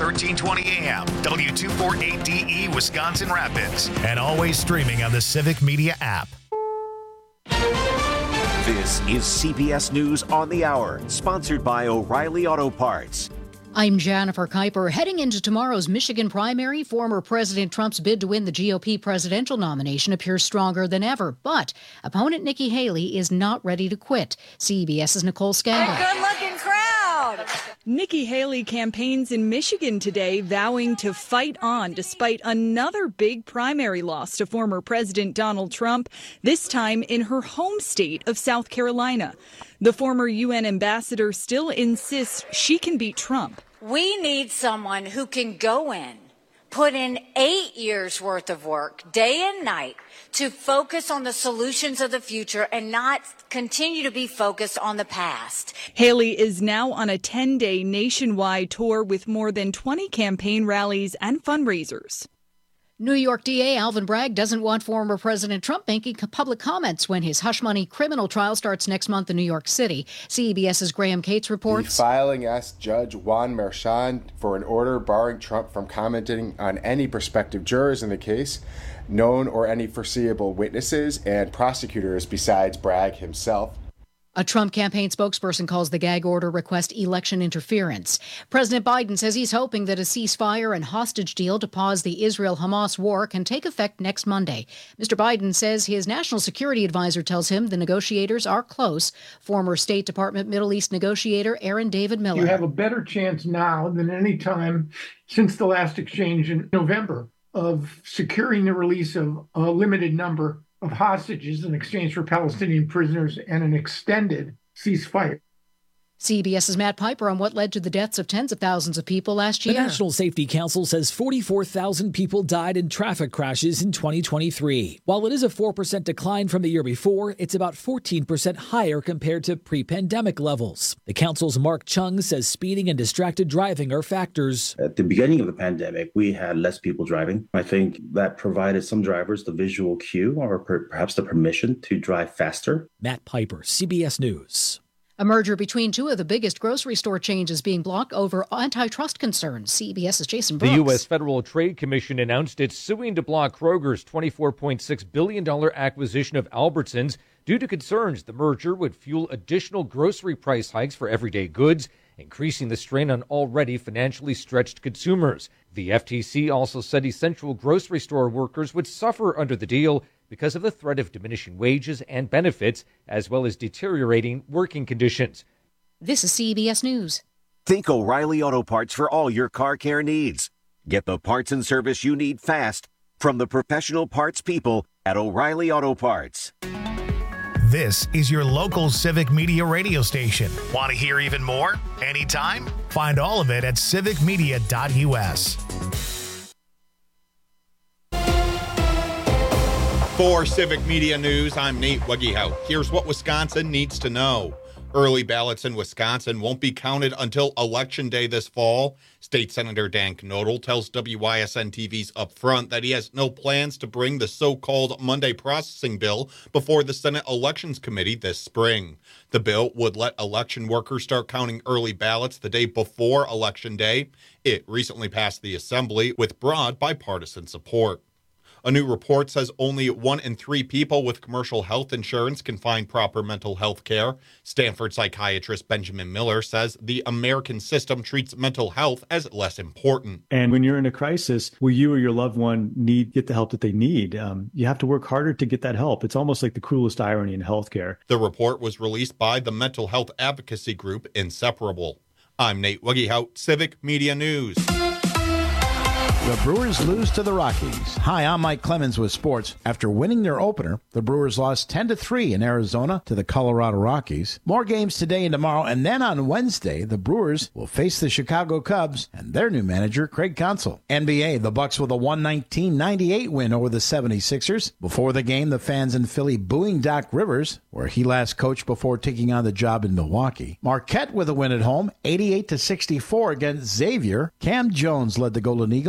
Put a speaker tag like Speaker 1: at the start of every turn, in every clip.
Speaker 1: 1320 AM, W248DE, Wisconsin Rapids, and always streaming on the Civic Media app.
Speaker 2: This is CBS News on the Hour, sponsored by O'Reilly Auto Parts.
Speaker 3: I'm Jennifer Kuiper. Heading into tomorrow's Michigan primary, former President Trump's bid to win the GOP presidential nomination appears stronger than ever. But opponent Nikki Haley is not ready to quit. CBS's Nicole Scandal.
Speaker 4: Good-looking crowd.
Speaker 5: Nikki Haley campaigns in Michigan today, vowing to fight on despite another big primary loss to former President Donald Trump, this time in her home state of South Carolina. The former UN ambassador still insists she can beat Trump.
Speaker 4: We need someone who can go in, put in 8 years worth of work, day and night, to focus on the solutions of the future and not continue to be focused on the past.
Speaker 5: Haley is now on a 10-day nationwide tour with more than 20 campaign rallies and fundraisers.
Speaker 3: New York DA Alvin Bragg doesn't want former President Trump making public comments when his hush money criminal trial starts next month in New York City. CBS's Graham Cates reports.
Speaker 6: The filing asked Judge Juan Merchan for an order barring Trump from commenting on any prospective jurors in the case, known or any foreseeable witnesses, and prosecutors besides Bragg himself.
Speaker 3: A Trump campaign spokesperson calls the gag order request election interference. President Biden says he's hoping that a ceasefire and hostage deal to pause the Israel-Hamas war can take effect next Monday. Mr. Biden says his national security advisor tells him the negotiators are close. Former State Department Middle East negotiator Aaron David Miller.
Speaker 7: You have a better chance now than any time since the last exchange in November of securing the release of a limited number of hostages in exchange for Palestinian prisoners and an extended ceasefire.
Speaker 3: CBS's Matt Piper on what led to the deaths of tens of thousands of people last year.
Speaker 8: The National Safety Council says 44,000 people died in traffic crashes in 2023. While it is a 4% decline from the year before, it's about 14% higher compared to pre-pandemic levels. The council's Mark Chung says speeding and distracted driving are factors.
Speaker 9: At the beginning of the pandemic, we had less people driving. I think that provided some drivers the visual cue or perhaps the permission to drive faster.
Speaker 8: Matt Piper, CBS News.
Speaker 3: A merger between two of the biggest grocery store chains is being blocked over antitrust concerns. CBS's Jason Brooks.
Speaker 10: The U.S. Federal Trade Commission announced it's suing to block Kroger's $24.6 billion acquisition of Albertsons due to concerns the merger would fuel additional grocery price hikes for everyday goods, increasing the strain on already financially stretched consumers. The FTC also said essential grocery store workers would suffer under the deal because of the threat of diminishing wages and benefits, as well as deteriorating working conditions.
Speaker 3: This is CBS News.
Speaker 2: Think O'Reilly Auto Parts for all your car care needs. Get the parts and service you need fast from the professional parts people at O'Reilly Auto Parts.
Speaker 1: This is your local Civic Media radio station. Want to hear even more? Anytime? Find all of it at civicmedia.us.
Speaker 11: For Civic Media News, I'm Nate Wuggehout. Here's what Wisconsin needs to know. Early ballots in Wisconsin won't be counted until Election Day this fall. State Senator Dan Knodel tells WYSN-TV's Upfront that he has no plans to bring the so-called Monday processing bill before the Senate Elections Committee this spring. The bill would let election workers start counting early ballots the day before Election Day. It recently passed the Assembly with broad bipartisan support. A new report says only 1 in 3 people with commercial health insurance can find proper mental health care. Stanford psychiatrist Benjamin Miller says the American system treats mental health as less important.
Speaker 12: And when you're in a crisis where you or your loved one get the help that they need, you have to work harder to get that help. It's almost like the cruelest irony in healthcare.
Speaker 11: The report was released by the mental health advocacy group Inseparable. I'm Nate Wuggehout, Civic Media News.
Speaker 13: The Brewers lose to the Rockies. Hi, I'm Mike Clemens with sports. After winning their opener, the Brewers lost 10-3 in Arizona to the Colorado Rockies. More games today and tomorrow, and then on Wednesday, the Brewers will face the Chicago Cubs and their new manager, Craig Counsell. NBA, the Bucks with a 119-98 win over the 76ers. Before the game, the fans in Philly booing Doc Rivers, where he last coached before taking on the job in Milwaukee. Marquette with a win at home, 88-64 against Xavier. Cam Jones led the Golden Eagles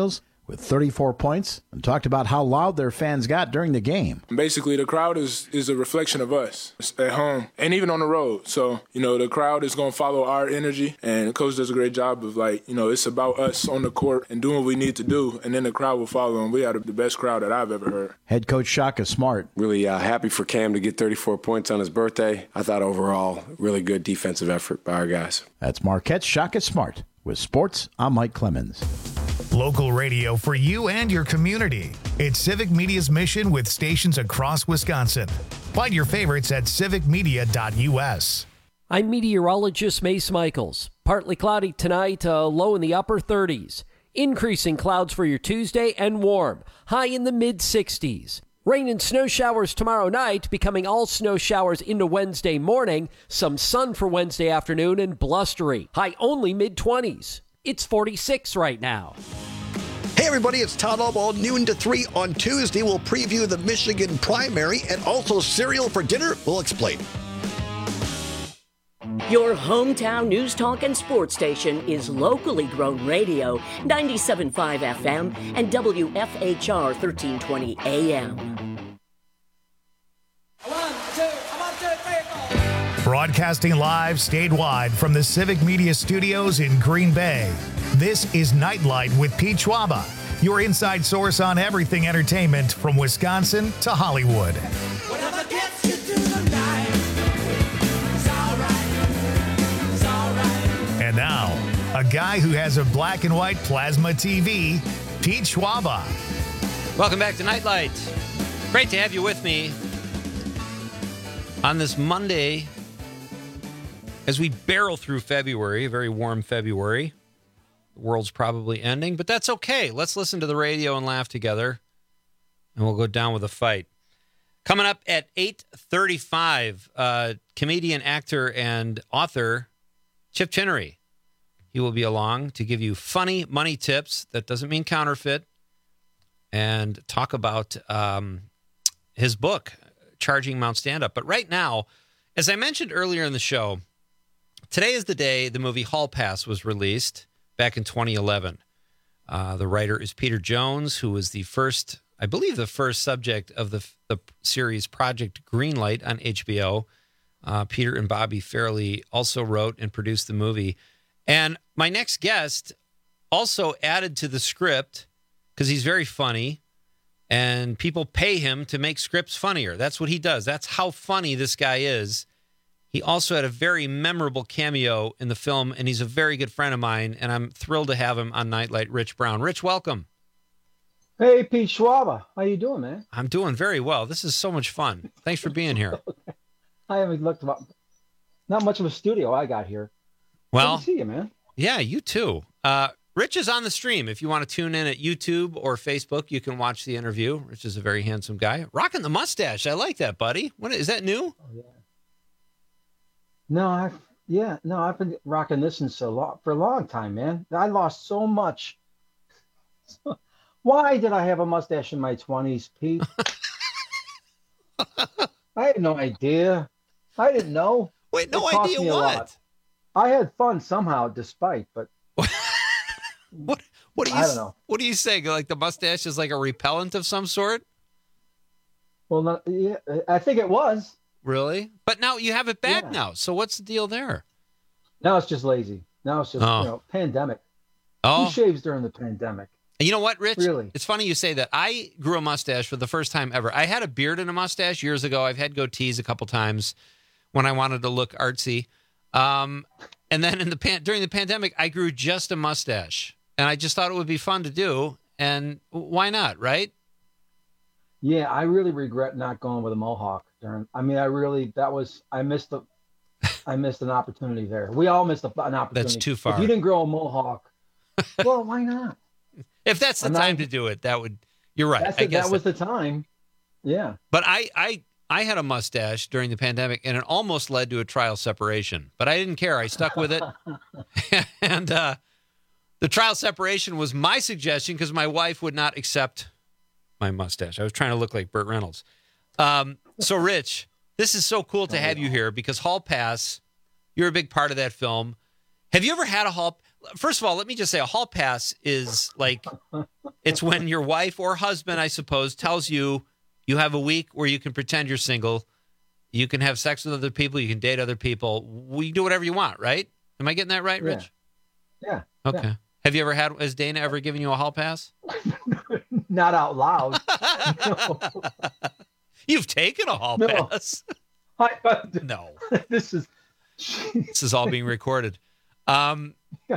Speaker 13: with 34 points and talked about how loud their fans got during the game.
Speaker 14: Basically, the crowd is a reflection of us at home and even on the road. So, the crowd is going to follow our energy, and the coach does a great job of, it's about us on the court and doing what we need to do, and then the crowd will follow, and we had the best crowd that I've ever heard.
Speaker 13: Head coach Shaka Smart.
Speaker 15: Really happy for Cam to get 34 points on his birthday. I thought overall, really good defensive effort by our guys.
Speaker 13: That's Marquette's Shaka Smart. With sports, I'm Mike Clemens.
Speaker 1: Local radio for you and your community. It's Civic Media's mission with stations across Wisconsin. Find your favorites at civicmedia.us.
Speaker 16: I'm meteorologist Mace Michaels. Partly cloudy tonight, low in the upper 30s. Increasing clouds for your Tuesday and warm, high in the mid-60s. Rain and snow showers tomorrow night, becoming all snow showers into Wednesday morning. Some sun for Wednesday afternoon and blustery. High only mid-20s. It's 46 right now.
Speaker 17: Hey everybody, it's Todd Albaugh, noon to 3 on Tuesday. We'll preview the Michigan primary and also cereal for dinner. We'll explain.
Speaker 18: Your hometown news, talk, and sports station is locally grown radio, 97.5 FM and WFHR 1320 AM.
Speaker 1: Broadcasting live statewide from the Civic Media Studios in Green Bay. This is Nightlight with Pete Schwaba, your inside source on everything entertainment from Wisconsin to Hollywood.
Speaker 19: Whatever gets you through the night, it's all right.
Speaker 1: And now, a guy who has a black and white plasma TV, Pete Schwaba.
Speaker 20: Welcome back to Nightlight. Great to have you with me on this Monday as we barrel through February, a very warm February. The world's probably ending, but that's okay. Let's listen to the radio and laugh together, and we'll go down with a fight. Coming up at 8:35, comedian, actor, and author Chip Chinnery. He will be along to give you funny money tips. That doesn't mean counterfeit. And talk about his book, Charging Mount Stand-Up. But right now, as I mentioned earlier in the show, today is the day the movie Hall Pass was released back in 2011. The writer is Peter Jones, who was the first, I believe the first subject of the series Project Greenlight on HBO. Peter and Bobby Farrelly also wrote and produced the movie. And my next guest also added to the script because he's very funny and people pay him to make scripts funnier. That's what he does. That's how funny this guy is. He also had a very memorable cameo in the film, and he's a very good friend of mine, and I'm thrilled to have him on Nightlight, Rich Brown. Rich, welcome.
Speaker 21: Hey, Pete Schwaba. How you doing, man?
Speaker 20: I'm doing very well. This is so much fun. Thanks for being here.
Speaker 21: I haven't looked about. Not much of a studio I got here.
Speaker 20: Well,
Speaker 21: good to see you, man.
Speaker 20: Yeah, you too. Rich is on the stream. If you want to tune in at YouTube or Facebook, you can watch the interview. Rich is a very handsome guy. Rocking the mustache. I like that, buddy. What is that new?
Speaker 21: Oh, yeah. No, I've been rocking this for a long time, man. I lost so much. Why did I have a mustache in my 20s, Pete? I had no idea. I didn't know.
Speaker 20: Wait, no idea what?
Speaker 21: I had fun somehow, despite, but
Speaker 20: what do you? I don't know. What do you say? Like the mustache is like a repellent of some sort?
Speaker 21: Well, yeah, I think it was.
Speaker 20: Really? But now you have it back now. So what's the deal there?
Speaker 21: Now it's just lazy. Now it's just pandemic.
Speaker 20: Oh,
Speaker 21: who shaves during the pandemic?
Speaker 20: You know what, Rich?
Speaker 21: Really?
Speaker 20: It's funny you say that. I grew a mustache for the first time ever. I had a beard and a mustache years ago. I've had goatees a couple times when I wanted to look artsy. And then during the pandemic, I grew just a mustache. And I just thought it would be fun to do. And why not, right?
Speaker 21: Yeah, I really regret not going with a mohawk. I missed an opportunity there. We all missed an opportunity.
Speaker 20: That's too far.
Speaker 21: If you didn't grow a mohawk, well, why not?
Speaker 20: If that's the time to do it, you're right.
Speaker 21: That was the time. Yeah.
Speaker 20: But I had a mustache during the pandemic, and it almost led to a trial separation. But I didn't care. I stuck with it. And the trial separation was my suggestion because my wife would not accept my mustache. I was trying to look like Burt Reynolds. So, Rich, this is so cool to have you here because Hall Pass, you're a big part of that film. Have you ever had a Hall? First of all, let me just say a Hall Pass is like It's when your wife or husband, I suppose, tells you you have a week where you can pretend you're single. You can have sex with other people. You can date other people. You can do whatever you want, right? Am I getting that right, Rich?
Speaker 21: Yeah.
Speaker 20: Okay.
Speaker 21: Yeah.
Speaker 20: Have you ever has Dana ever given you a hall pass?
Speaker 21: Not out loud.
Speaker 20: You've taken a hall pass. No.
Speaker 21: This
Speaker 20: is all being recorded.
Speaker 21: No.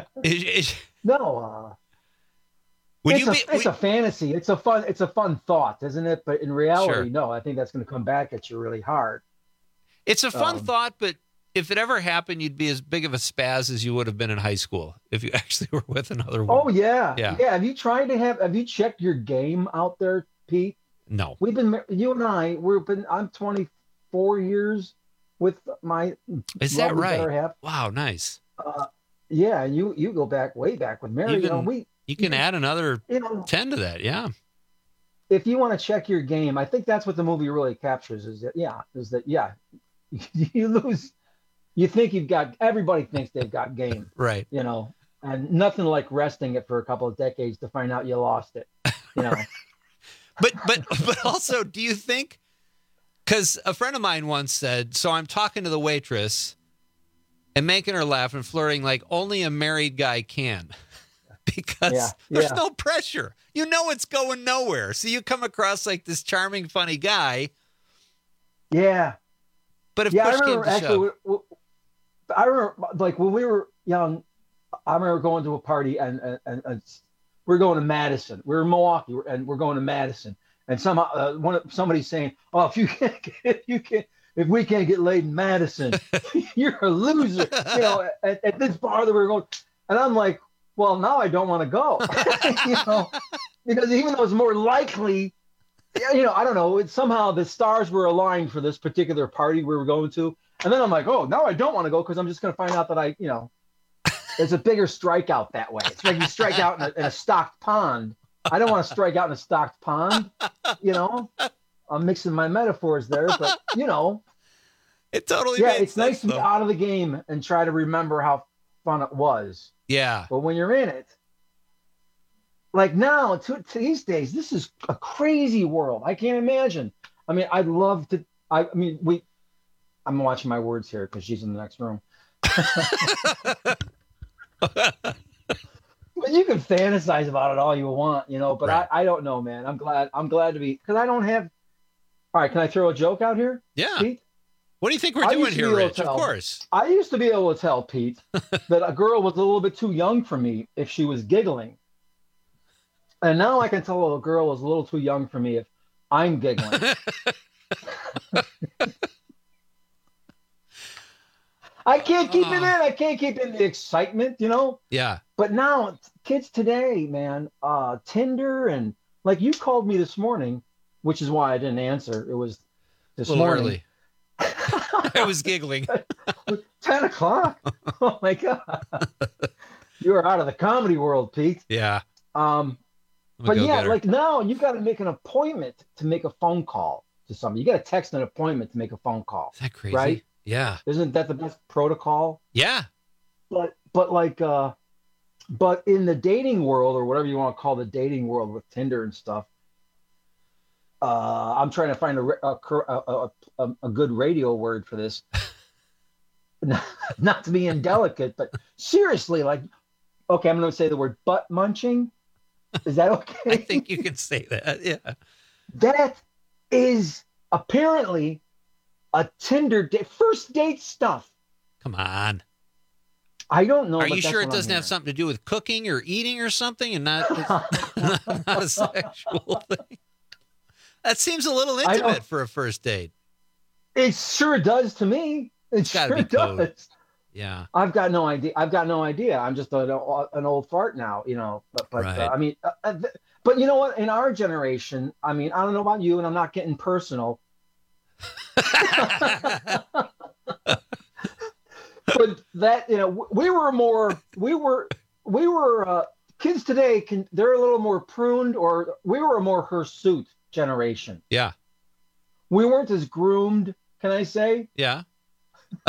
Speaker 21: It's a fantasy. It's a fun thought, isn't it? But in reality,
Speaker 20: Sure.
Speaker 21: no. I think that's going to come back at you really hard.
Speaker 20: It's a fun thought, but if it ever happened, you'd be as big of a spaz as you would have been in high school if you actually were with another woman.
Speaker 21: Oh yeah.
Speaker 20: Yeah.
Speaker 21: Have you checked your game out there, Pete?
Speaker 20: No.
Speaker 21: You and I, I'm 24 years with my
Speaker 20: Is that
Speaker 21: lovely better
Speaker 20: right?
Speaker 21: half.
Speaker 20: Wow, nice.
Speaker 21: Yeah, you go back way back with Mary.
Speaker 20: You can add another 10 to that, yeah.
Speaker 21: If you want to check your game, I think that's what the movie really captures. Is that you lose. You think everybody thinks they've got game,
Speaker 20: right?
Speaker 21: And nothing like resting it for a couple of decades to find out you lost it.
Speaker 20: But also, do you think? Because a friend of mine once said, so I'm talking to the waitress and making her laugh and flirting like only a married guy can. Because there's no pressure. You know it's going nowhere. So you come across like this charming, funny guy.
Speaker 21: Yeah.
Speaker 20: But if push came to shove.
Speaker 21: I remember, like, when we were young, I remember going to a party and we're going to Madison. We're in Milwaukee and we're going to Madison. And somebody's saying, "Oh, if we can't get laid in Madison, you're a loser." At this bar that we were going, and I'm like, well, now I don't want to go, because even though it's more likely, I don't know, somehow the stars were aligned for this particular party we were going to. And then I'm like, oh, now I don't want to go because I'm just going to find out that there's a bigger strikeout that way. It's like you strike out in a stocked pond. I don't want to strike out in a stocked pond, I'm mixing my metaphors there, but,
Speaker 20: It totally
Speaker 21: yeah,
Speaker 20: makes
Speaker 21: it's nice
Speaker 20: sense,
Speaker 21: to be out of the game and try to remember how fun it was.
Speaker 20: Yeah.
Speaker 21: But when you're in it, like now, these days, this is a crazy world. I can't imagine. I mean, I'd love to. I'm watching my words here because she's in the next room. But you can fantasize about it all you want, But right. I don't know, man. I'm glad to be, because I don't have. All right, can I throw a joke out here?
Speaker 20: Yeah.
Speaker 21: Pete?
Speaker 20: What do you think we're doing here, Rich? Of course.
Speaker 21: I used to be able to tell, Pete, that a girl was a little bit too young for me if she was giggling. And now I can tell a girl is a little too young for me if I'm giggling. I can't keep it in. I can't keep in the excitement,
Speaker 20: Yeah.
Speaker 21: But now kids today, man, Tinder and like you called me this morning, which is why I didn't answer. It was this morning.
Speaker 20: Early. I was giggling.
Speaker 21: 10 o'clock. Oh my God. You are out of the comedy world, Pete.
Speaker 20: Yeah.
Speaker 21: But yeah, like now you've got to make an appointment to make a phone call to somebody. You got to text an appointment to make a phone call.
Speaker 20: Is that crazy?
Speaker 21: Right?
Speaker 20: Yeah.
Speaker 21: Isn't that the best protocol?
Speaker 20: Yeah.
Speaker 21: But in the dating world, or whatever you want to call the dating world with Tinder and stuff, I'm trying to find a good radio word for this. Not to be indelicate, but seriously, like, okay, I'm going to say the word butt munching. Is that okay?
Speaker 20: I think you can say that. Yeah.
Speaker 21: That is apparently a Tinder first date stuff.
Speaker 20: Come on.
Speaker 21: I don't know.
Speaker 20: Are you sure it doesn't have something to do with cooking or eating or something, and not a sexual thing? That seems a little intimate for a first date.
Speaker 21: It sure does to me. It sure does.
Speaker 20: Yeah.
Speaker 21: I've got no idea. I'm just an old fart now, But
Speaker 20: right.
Speaker 21: I mean, but you know what? In our generation, I mean, I don't know about you, and I'm not getting personal. But that, we were kids today they're a little more pruned, or we were a more hirsute generation.
Speaker 20: Yeah.
Speaker 21: We weren't as groomed, can I say?
Speaker 20: Yeah.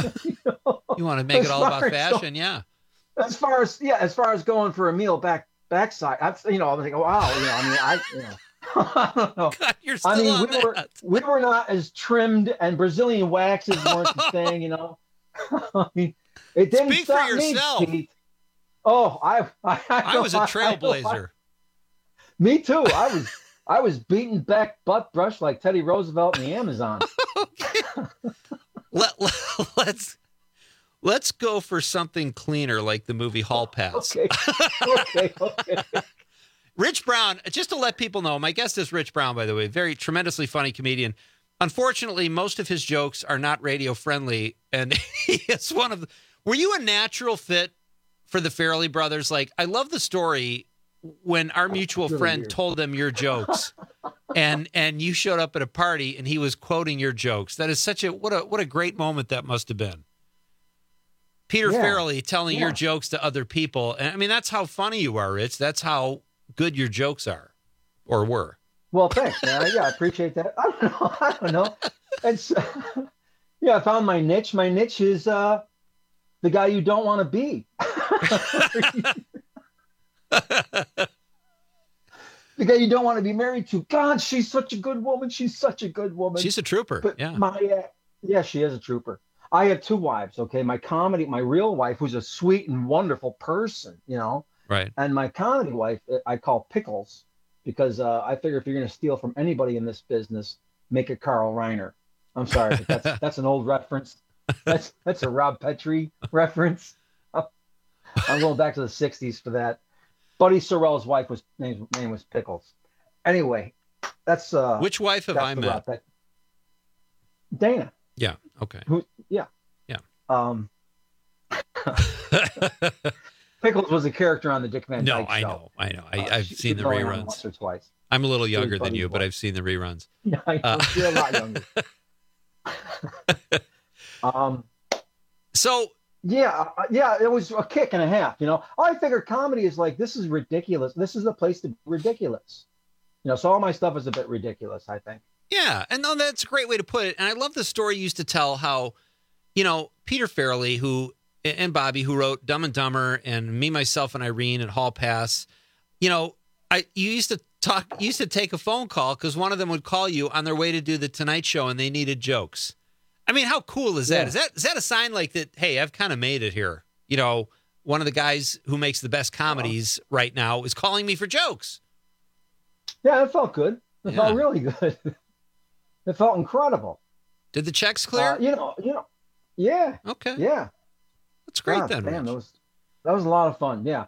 Speaker 20: You want to make it all about fashion, yeah.
Speaker 21: As far as going for a meal back backside. I was like, wow, I don't know.
Speaker 20: God, you're still on that.
Speaker 21: we were not as trimmed, and Brazilian waxes weren't the thing, I mean, it didn't
Speaker 20: Speak
Speaker 21: stop
Speaker 20: for yourself.
Speaker 21: me, Pete. Oh, I
Speaker 20: was a trailblazer.
Speaker 21: Me too. I was beating back butt brush like Teddy Roosevelt in the Amazon.
Speaker 20: Let's go for something cleaner, like the movie Hall Pass.
Speaker 21: Okay.
Speaker 20: Rich Brown, just to let people know, my guest is Rich Brown, by the way, very tremendously funny comedian. Unfortunately, most of his jokes are not radio friendly, and he is one of the. Were you a natural fit for the Farrelly brothers? Like, I love the story when our mutual friend told them your jokes, and you showed up at a party and he was quoting your jokes. That is such what a great moment that must have been. Peter Farrelly telling your jokes to other people. And I mean, that's how funny you are, Rich. That's how good your jokes are, or were.
Speaker 21: Well, thanks, man. Yeah, I appreciate that. I don't know. It's I found my niche. My niche is the guy you don't want to be. The guy you don't want to be married to. God, she's such a good woman. She's such a good woman.
Speaker 20: She's a trooper.
Speaker 21: But she is a trooper. I have two wives. Okay, my real wife, who's a sweet and wonderful person,
Speaker 20: right, and
Speaker 21: my comedy wife, I call Pickles, because I figure if you're going to steal from anybody in this business, make it Carl Reiner. I'm sorry, but that's an old reference. That's a Rob Petrie reference. I'm going back to the 60s for that. Buddy Sorrell's wife name was Pickles. Anyway, that's
Speaker 20: which wife have I met?
Speaker 21: Dana.
Speaker 20: Yeah. Okay.
Speaker 21: Yeah. Pickles was a character on the Dick Van Dyke
Speaker 20: Show. I know. I've seen the reruns.
Speaker 21: Once or twice.
Speaker 20: I'm a little younger than you, but I've seen the reruns.
Speaker 21: Yeah, I know. You're a lot younger.
Speaker 20: So.
Speaker 21: Yeah, it was a kick and a half. I figure comedy is like, this is ridiculous. This is the place to be ridiculous. So all my stuff is a bit ridiculous, I think.
Speaker 20: Yeah, and no, that's a great way to put it. And I love the story you used to tell how, Peter Farrelly, and Bobby, who wrote Dumb and Dumber and Me, Myself, and Irene at Hall Pass, you used to take a phone call because one of them would call you on their way to do the Tonight Show and they needed jokes. I mean, how cool is that?
Speaker 21: Yeah.
Speaker 20: Is that a sign like that, hey, I've kind of made it here? One of the guys who makes the best comedies right now is calling me for jokes.
Speaker 21: Yeah, it felt good. It felt really good. It felt incredible.
Speaker 20: Did the checks clear?
Speaker 21: Yeah.
Speaker 20: Okay.
Speaker 21: Yeah.
Speaker 20: That's great then.
Speaker 21: Man, that was a lot of fun. Yeah.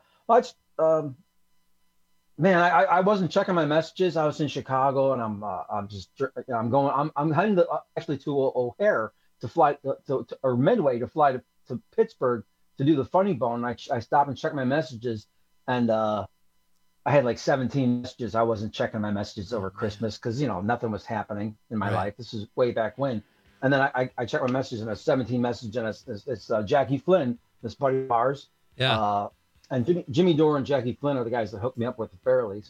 Speaker 21: Man, I wasn't checking my messages. I was in Chicago, and I'm heading to O'Hare to fly or Midway to fly to Pittsburgh to do the Funny Bone. I stopped and checked my messages, and I had like 17 messages. I wasn't checking my messages over Christmas because nothing was happening in my life. This is way back when. And then I checked my messages, and it's 17 messages, and it's Jackie Flynn, this buddy of ours.
Speaker 20: Yeah.
Speaker 21: And Jimmy Dore and Jackie Flynn are the guys that hooked me up with the Farrellys.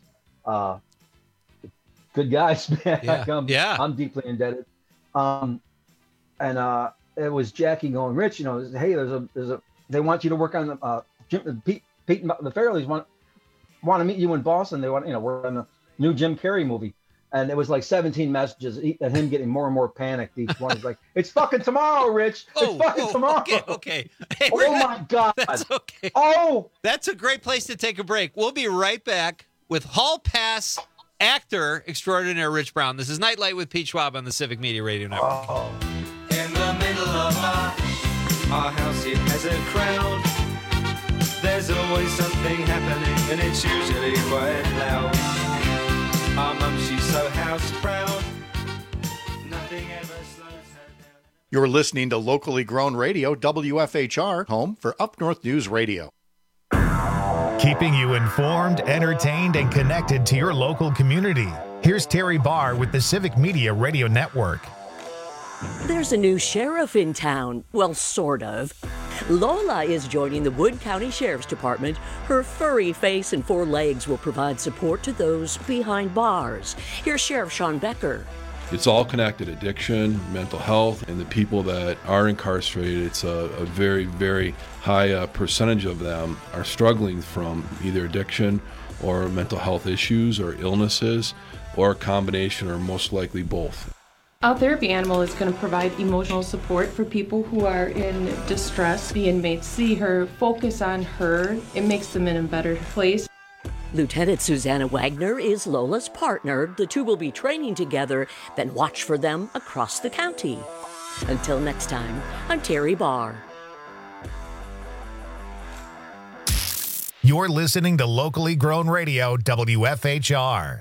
Speaker 21: Good guys, man.
Speaker 20: Yeah.
Speaker 21: I'm deeply indebted. And it was Jackie going, Rich, hey, they want you to work on Pete and the Farrellys want to meet you in Boston. They want work on the new Jim Carrey movie. And it was like 17 messages and him getting more and more panicked. Each one is like, it's fucking tomorrow, Rich. It's fucking tomorrow.
Speaker 20: Okay. Hey,
Speaker 21: my God.
Speaker 20: That's okay.
Speaker 21: Oh.
Speaker 20: That's a great place to take a break. We'll be right back with Hall Pass actor extraordinaire Rich Brown. This is Nightlight with Pete Schwab on the Civic Media Radio Network.
Speaker 19: Oh. In the middle of our house, it has a crowd. There's always something happening, and it's usually quite loud. Our mum, she's so house proud. Nothing ever slows her down.
Speaker 4: You're listening to locally grown radio, WFHR, home for Up North News Radio.
Speaker 1: Keeping you informed, entertained, and connected to your local community. Here's Terry Barr with the Civic Media Radio Network.
Speaker 18: There's a new sheriff in town. Well, sort of. Lola is joining the Wood County Sheriff's Department. Her furry face and 4 legs will provide support to those behind bars. Here's Sheriff Sean Becker.
Speaker 22: It's all connected: addiction, mental health, and the people that are incarcerated. It's a very, very high percentage of them are struggling from either addiction or mental health issues or illnesses, or a combination, or most likely both.
Speaker 5: Our therapy animal is going to provide emotional support for people who are in distress. The inmates see her, focus on her. It makes them in a better place.
Speaker 18: Lieutenant Susanna Wagner is Lola's partner. The two will be training together, then watch for them across the county. Until next time, I'm Terry Barr.
Speaker 1: You're listening to locally grown radio, WFHR.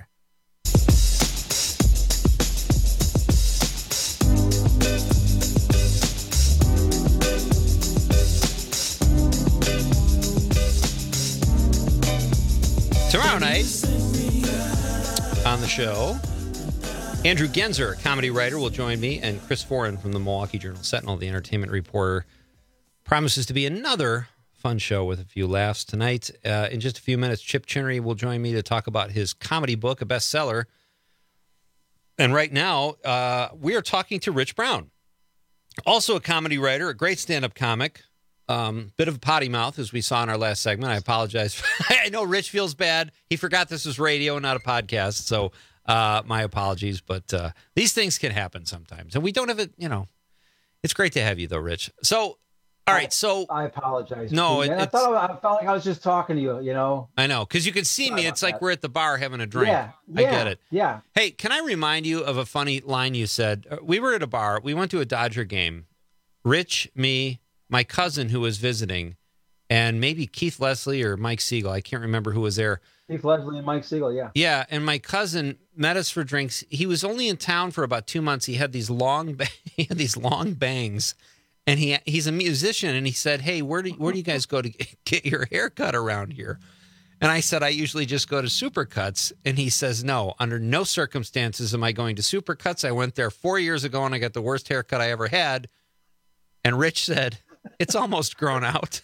Speaker 20: Tomorrow night on the show, Andrew Genzer, comedy writer, will join me, and Chris Foran from the Milwaukee Journal-Sentinel, the entertainment reporter, promises to be another fun show with a few laughs tonight. In just a few minutes, Chip Chinnery will join me to talk about his comedy book, a bestseller. And right now, we are talking to Rich Brown, also a comedy writer, a great stand-up comic. Bit of a potty mouth, as we saw in our last segment. I apologize. I know Rich feels bad. He forgot this was radio, not a podcast. So my apologies. But these things can happen sometimes. And we don't have it, It's great to have you, though, Rich. So, all right. So
Speaker 21: I apologize.
Speaker 20: No,
Speaker 21: I felt like I was just talking to you,
Speaker 20: I know. Because you can see me. It's like we're at the bar having a drink.
Speaker 21: Yeah.
Speaker 20: I get it.
Speaker 21: Yeah.
Speaker 20: Hey, can I remind you of a funny line you said? We were at a bar. We went to a Dodger game. Rich, me, my cousin who was visiting, and maybe Keith Leslie or Mike Siegel. I can't remember who was there.
Speaker 21: Keith Leslie and Mike Siegel, yeah.
Speaker 20: Yeah, and my cousin met us for drinks. He was only in town for about 2 months. He had these long bangs, and he's a musician. And he said, "Hey, where do you guys go to get your hair cut around here?" And I said, "I usually just go to Supercuts." And he says, "No, under no circumstances am I going to Supercuts. I went there 4 years ago, and I got the worst haircut I ever had." And Rich said, "It's almost grown out."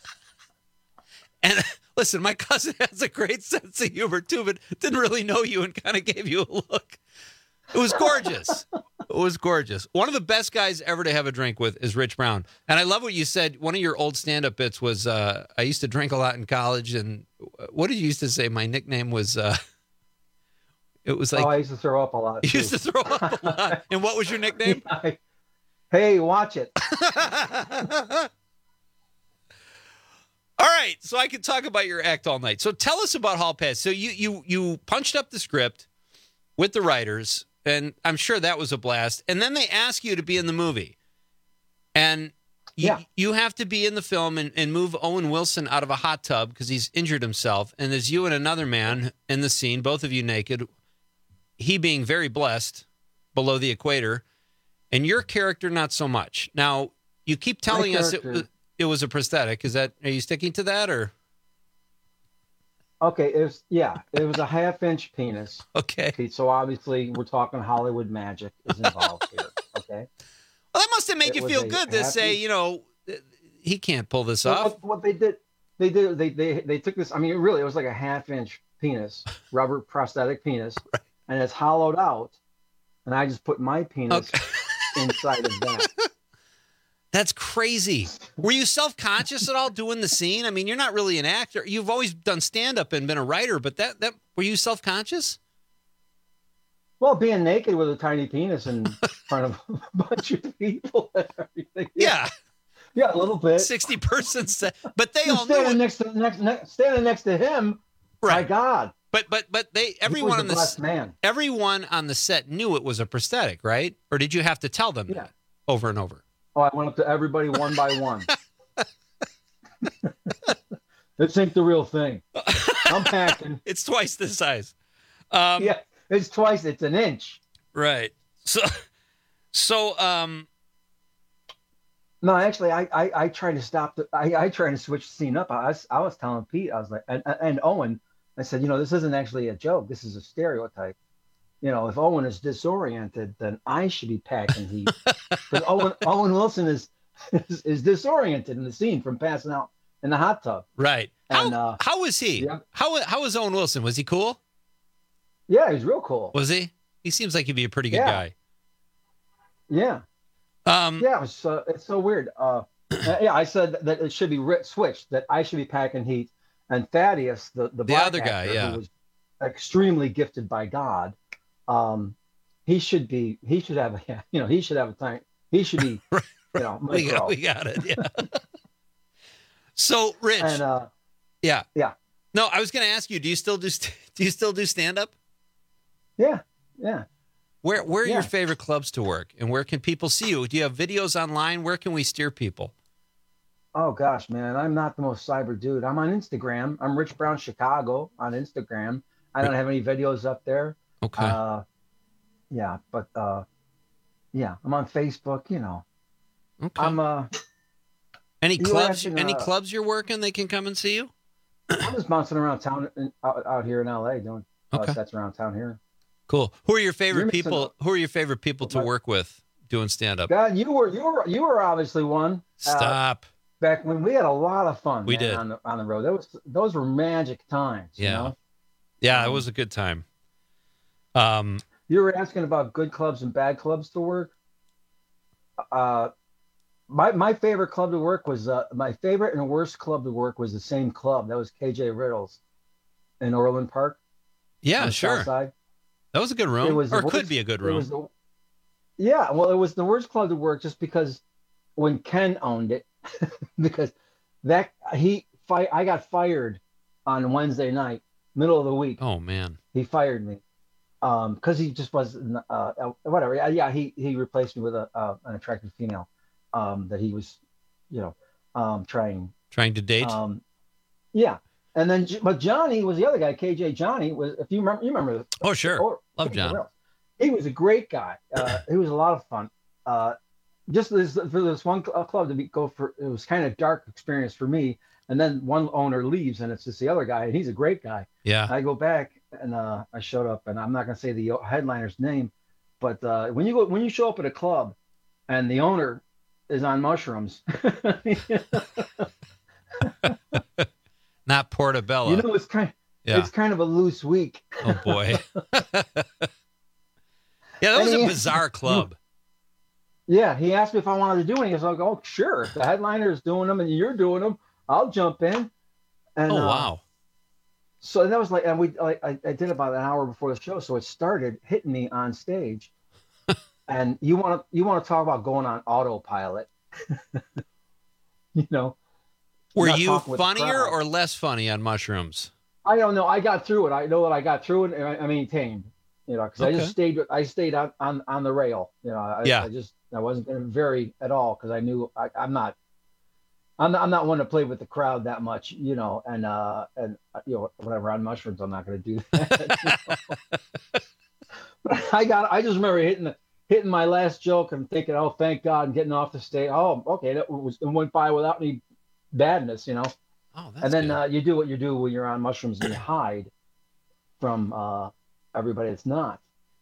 Speaker 20: And listen, my cousin has a great sense of humor too, but didn't really know you and kind of gave you a look. It was gorgeous. It was gorgeous. One of the best guys ever to have a drink with is Rich Brown. And I love what you said. One of your old stand-up bits was, I used to drink a lot in college. And what did you used to say? My nickname was, it was like.
Speaker 21: Oh, I used to throw up a lot.
Speaker 20: You used to throw up a lot. And what was your nickname?
Speaker 21: Hey, watch it.
Speaker 20: All right, so I could talk about your act all night. So tell us about Hall Pass. So you punched up the script with the writers, and I'm sure that was a blast. And then they ask you to be in the movie. And you have to be in the film and move Owen Wilson out of a hot tub because he's injured himself. And there's you and another man in the scene, both of you naked, he being very blessed below the equator, and your character not so much. Now, you keep telling us it was a prosthetic. Are you sticking to that, or?
Speaker 21: Okay, it was a 1/2-inch penis.
Speaker 20: Okay.
Speaker 21: So obviously we're talking Hollywood magic is involved here. Okay.
Speaker 20: Well, that must have made you feel good to say, he can't pull this off.
Speaker 21: What they did, they took this. I mean, really, it was like a 1/2-inch penis, rubber prosthetic penis, right, and it's hollowed out, and I just put my penis inside of that.
Speaker 20: That's crazy. Were you self-conscious at all doing the scene? I mean, you're not really an actor. You've always done stand-up and been a writer, but that were you self-conscious?
Speaker 21: Well, being naked with a tiny penis in front of a bunch of people and everything.
Speaker 20: Yeah.
Speaker 21: Yeah, a little bit.
Speaker 20: 60-person set, but they all
Speaker 21: standing
Speaker 20: knew
Speaker 21: standing next to him.
Speaker 20: Right.
Speaker 21: My God.
Speaker 20: But everyone on everyone on the set knew it was a prosthetic, right? Or did you have to tell them that over and over?
Speaker 21: Oh, I went up to everybody one by one. This ain't the real thing. I'm packing.
Speaker 20: It's twice the size.
Speaker 21: Yeah, it's twice. It's an inch.
Speaker 20: Right. So.
Speaker 21: No, actually, I tried to stop I tried to switch the scene up. I was telling Pete, I was like, and Owen, I said, this isn't actually a joke. This is a stereotype. If Owen is disoriented, then I should be packing heat. Because Owen Wilson is disoriented in the scene from passing out in the hot tub.
Speaker 20: Right.
Speaker 21: And,
Speaker 20: how was he?
Speaker 21: Yeah.
Speaker 20: How was Owen Wilson? Was he cool?
Speaker 21: Yeah, he's real cool.
Speaker 20: Was he? He seems like he'd be a pretty good guy.
Speaker 21: Yeah. It's so weird. I said that it should be switched, that I should be packing heat And Thaddeus, the black
Speaker 20: other guy,
Speaker 21: actor,
Speaker 20: yeah,
Speaker 21: who was extremely gifted by God, he should have a time. He should be,
Speaker 20: we got it. Yeah. So, Rich.
Speaker 21: And,
Speaker 20: yeah.
Speaker 21: Yeah.
Speaker 20: No, I was going to ask you, do you still do stand up?
Speaker 21: Yeah. Yeah.
Speaker 20: Where are your favorite clubs to work, and where can people see you? Do you have videos online? Where can we steer people?
Speaker 21: Oh gosh, man, I'm not the most cyber dude. I'm on Instagram. I'm Rich Brown Chicago on Instagram. I don't have any videos up there.
Speaker 20: Okay.
Speaker 21: Yeah, but I'm on Facebook.
Speaker 20: Okay.
Speaker 21: I'm
Speaker 20: any clubs you're working? They can come and see you.
Speaker 21: I'm just bouncing around town out here in LA doing sets around town here.
Speaker 20: Cool. Who are your favorite people? Who are your favorite people to work with doing stand up?
Speaker 21: God, you were obviously one.
Speaker 20: Stop.
Speaker 21: Back when we had a lot of fun.
Speaker 20: We did
Speaker 21: on the road. Those were magic times.
Speaker 20: Yeah.
Speaker 21: You know?
Speaker 20: Yeah, it was a good time.
Speaker 21: You were asking about good clubs and bad clubs to work. My favorite club to work was my favorite and worst club to work was the same club. That was KJ Riddles in Orland Park.
Speaker 20: Yeah, sure. That was a good room, could be a good room.
Speaker 21: It was the worst club to work just because when Ken owned it, because I got fired on Wednesday night, middle of the week.
Speaker 20: Oh man,
Speaker 21: he fired me because he just wasn't whatever. Yeah, he replaced me with an attractive female that he was, trying
Speaker 20: to date.
Speaker 21: Yeah. And then, but Johnny was the other guy. KJ Johnny was, if you remember.
Speaker 20: Oh, sure. Love John.
Speaker 21: He was a great guy. He was a lot of fun. Just for this one club it was kind of dark experience for me. And then one owner leaves, and it's just the other guy, and he's a great guy.
Speaker 20: Yeah.
Speaker 21: I go back, and I showed up, and I'm not going to say the headliner's name, but when you show up at a club, and the owner is on mushrooms.
Speaker 20: Not Portobello.
Speaker 21: It's kind of a loose week.
Speaker 20: Oh boy. Yeah, that was a bizarre club.
Speaker 21: Yeah, he asked me if I wanted to do anything. I was like, "Oh, sure. If the headliner is doing them and you're doing them, I'll jump in." And
Speaker 20: wow.
Speaker 21: So that was I did about an hour before the show, so it started hitting me on stage. And you want to talk about going on autopilot?
Speaker 20: Were you funnier or less funny on mushrooms?
Speaker 21: I don't know. I got through it. I know that I got through it, and I maintained. Because I stayed on the rail. I wasn't going to vary at all because I knew I'm not one to play with the crowd that much. And whatever on mushrooms, I'm not going to do that. But I just remember hitting my last joke and thinking, oh, thank God, and getting off the stage. Oh, okay, it went by without any badness, Oh, that's and then
Speaker 20: good.
Speaker 21: You do what you do when you're on mushrooms and you hide from everybody that's not.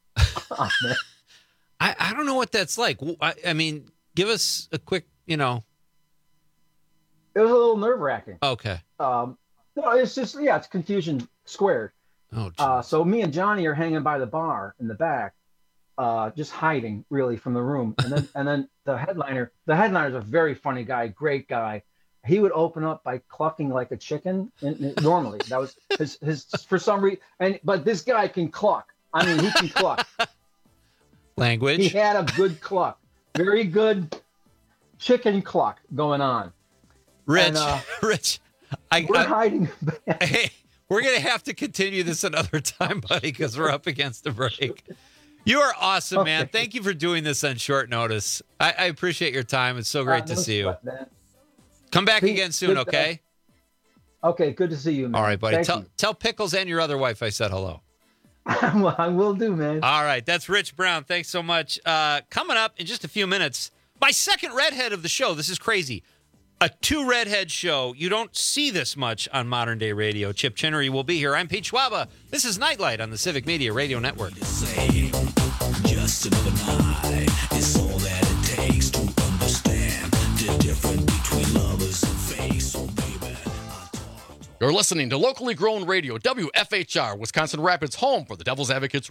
Speaker 20: I don't know what that's like. I mean, give us a quick, It was
Speaker 21: a little nerve-wracking.
Speaker 20: Okay.
Speaker 21: No, it's just, it's confusion squared.
Speaker 20: Oh,
Speaker 21: so me and Johnny are hanging by the bar in the back, just hiding really from the room. And then the headliner's a very funny guy, great guy. He would open up by clucking like a chicken. Normally, that was his for some reason. But this guy can cluck. I mean, he can cluck.
Speaker 20: Language.
Speaker 21: He had a good very good chicken cluck going on.
Speaker 20: Rich,
Speaker 21: we're hiding.
Speaker 20: Hey, we're gonna have to continue this another time, buddy, because we're up against the break. You are awesome, man. Thank you for doing this on short notice. I appreciate your time. It's so great to see you.
Speaker 21: Man.
Speaker 20: Come back again soon, okay?
Speaker 21: Okay, good to see you, man.
Speaker 20: All right, buddy.
Speaker 21: Thank you.
Speaker 20: Tell Pickles and your other wife I said hello.
Speaker 21: I will do, man.
Speaker 20: All right, that's Rich Brown. Thanks so much. Coming up in just a few minutes, my second redhead of the show. This is crazy. A 2 redhead show. You don't see this much on modern day radio. Chip Chinnery will be here. I'm Pete Schwaba. This is Nightlight on the Civic Media Radio Network.
Speaker 6: Just another night is all that it takes to understand the difference between lovers and fake. So baby,
Speaker 7: you're listening to locally grown radio, WFHR, Wisconsin Rapids, home for the Devil's Advocates.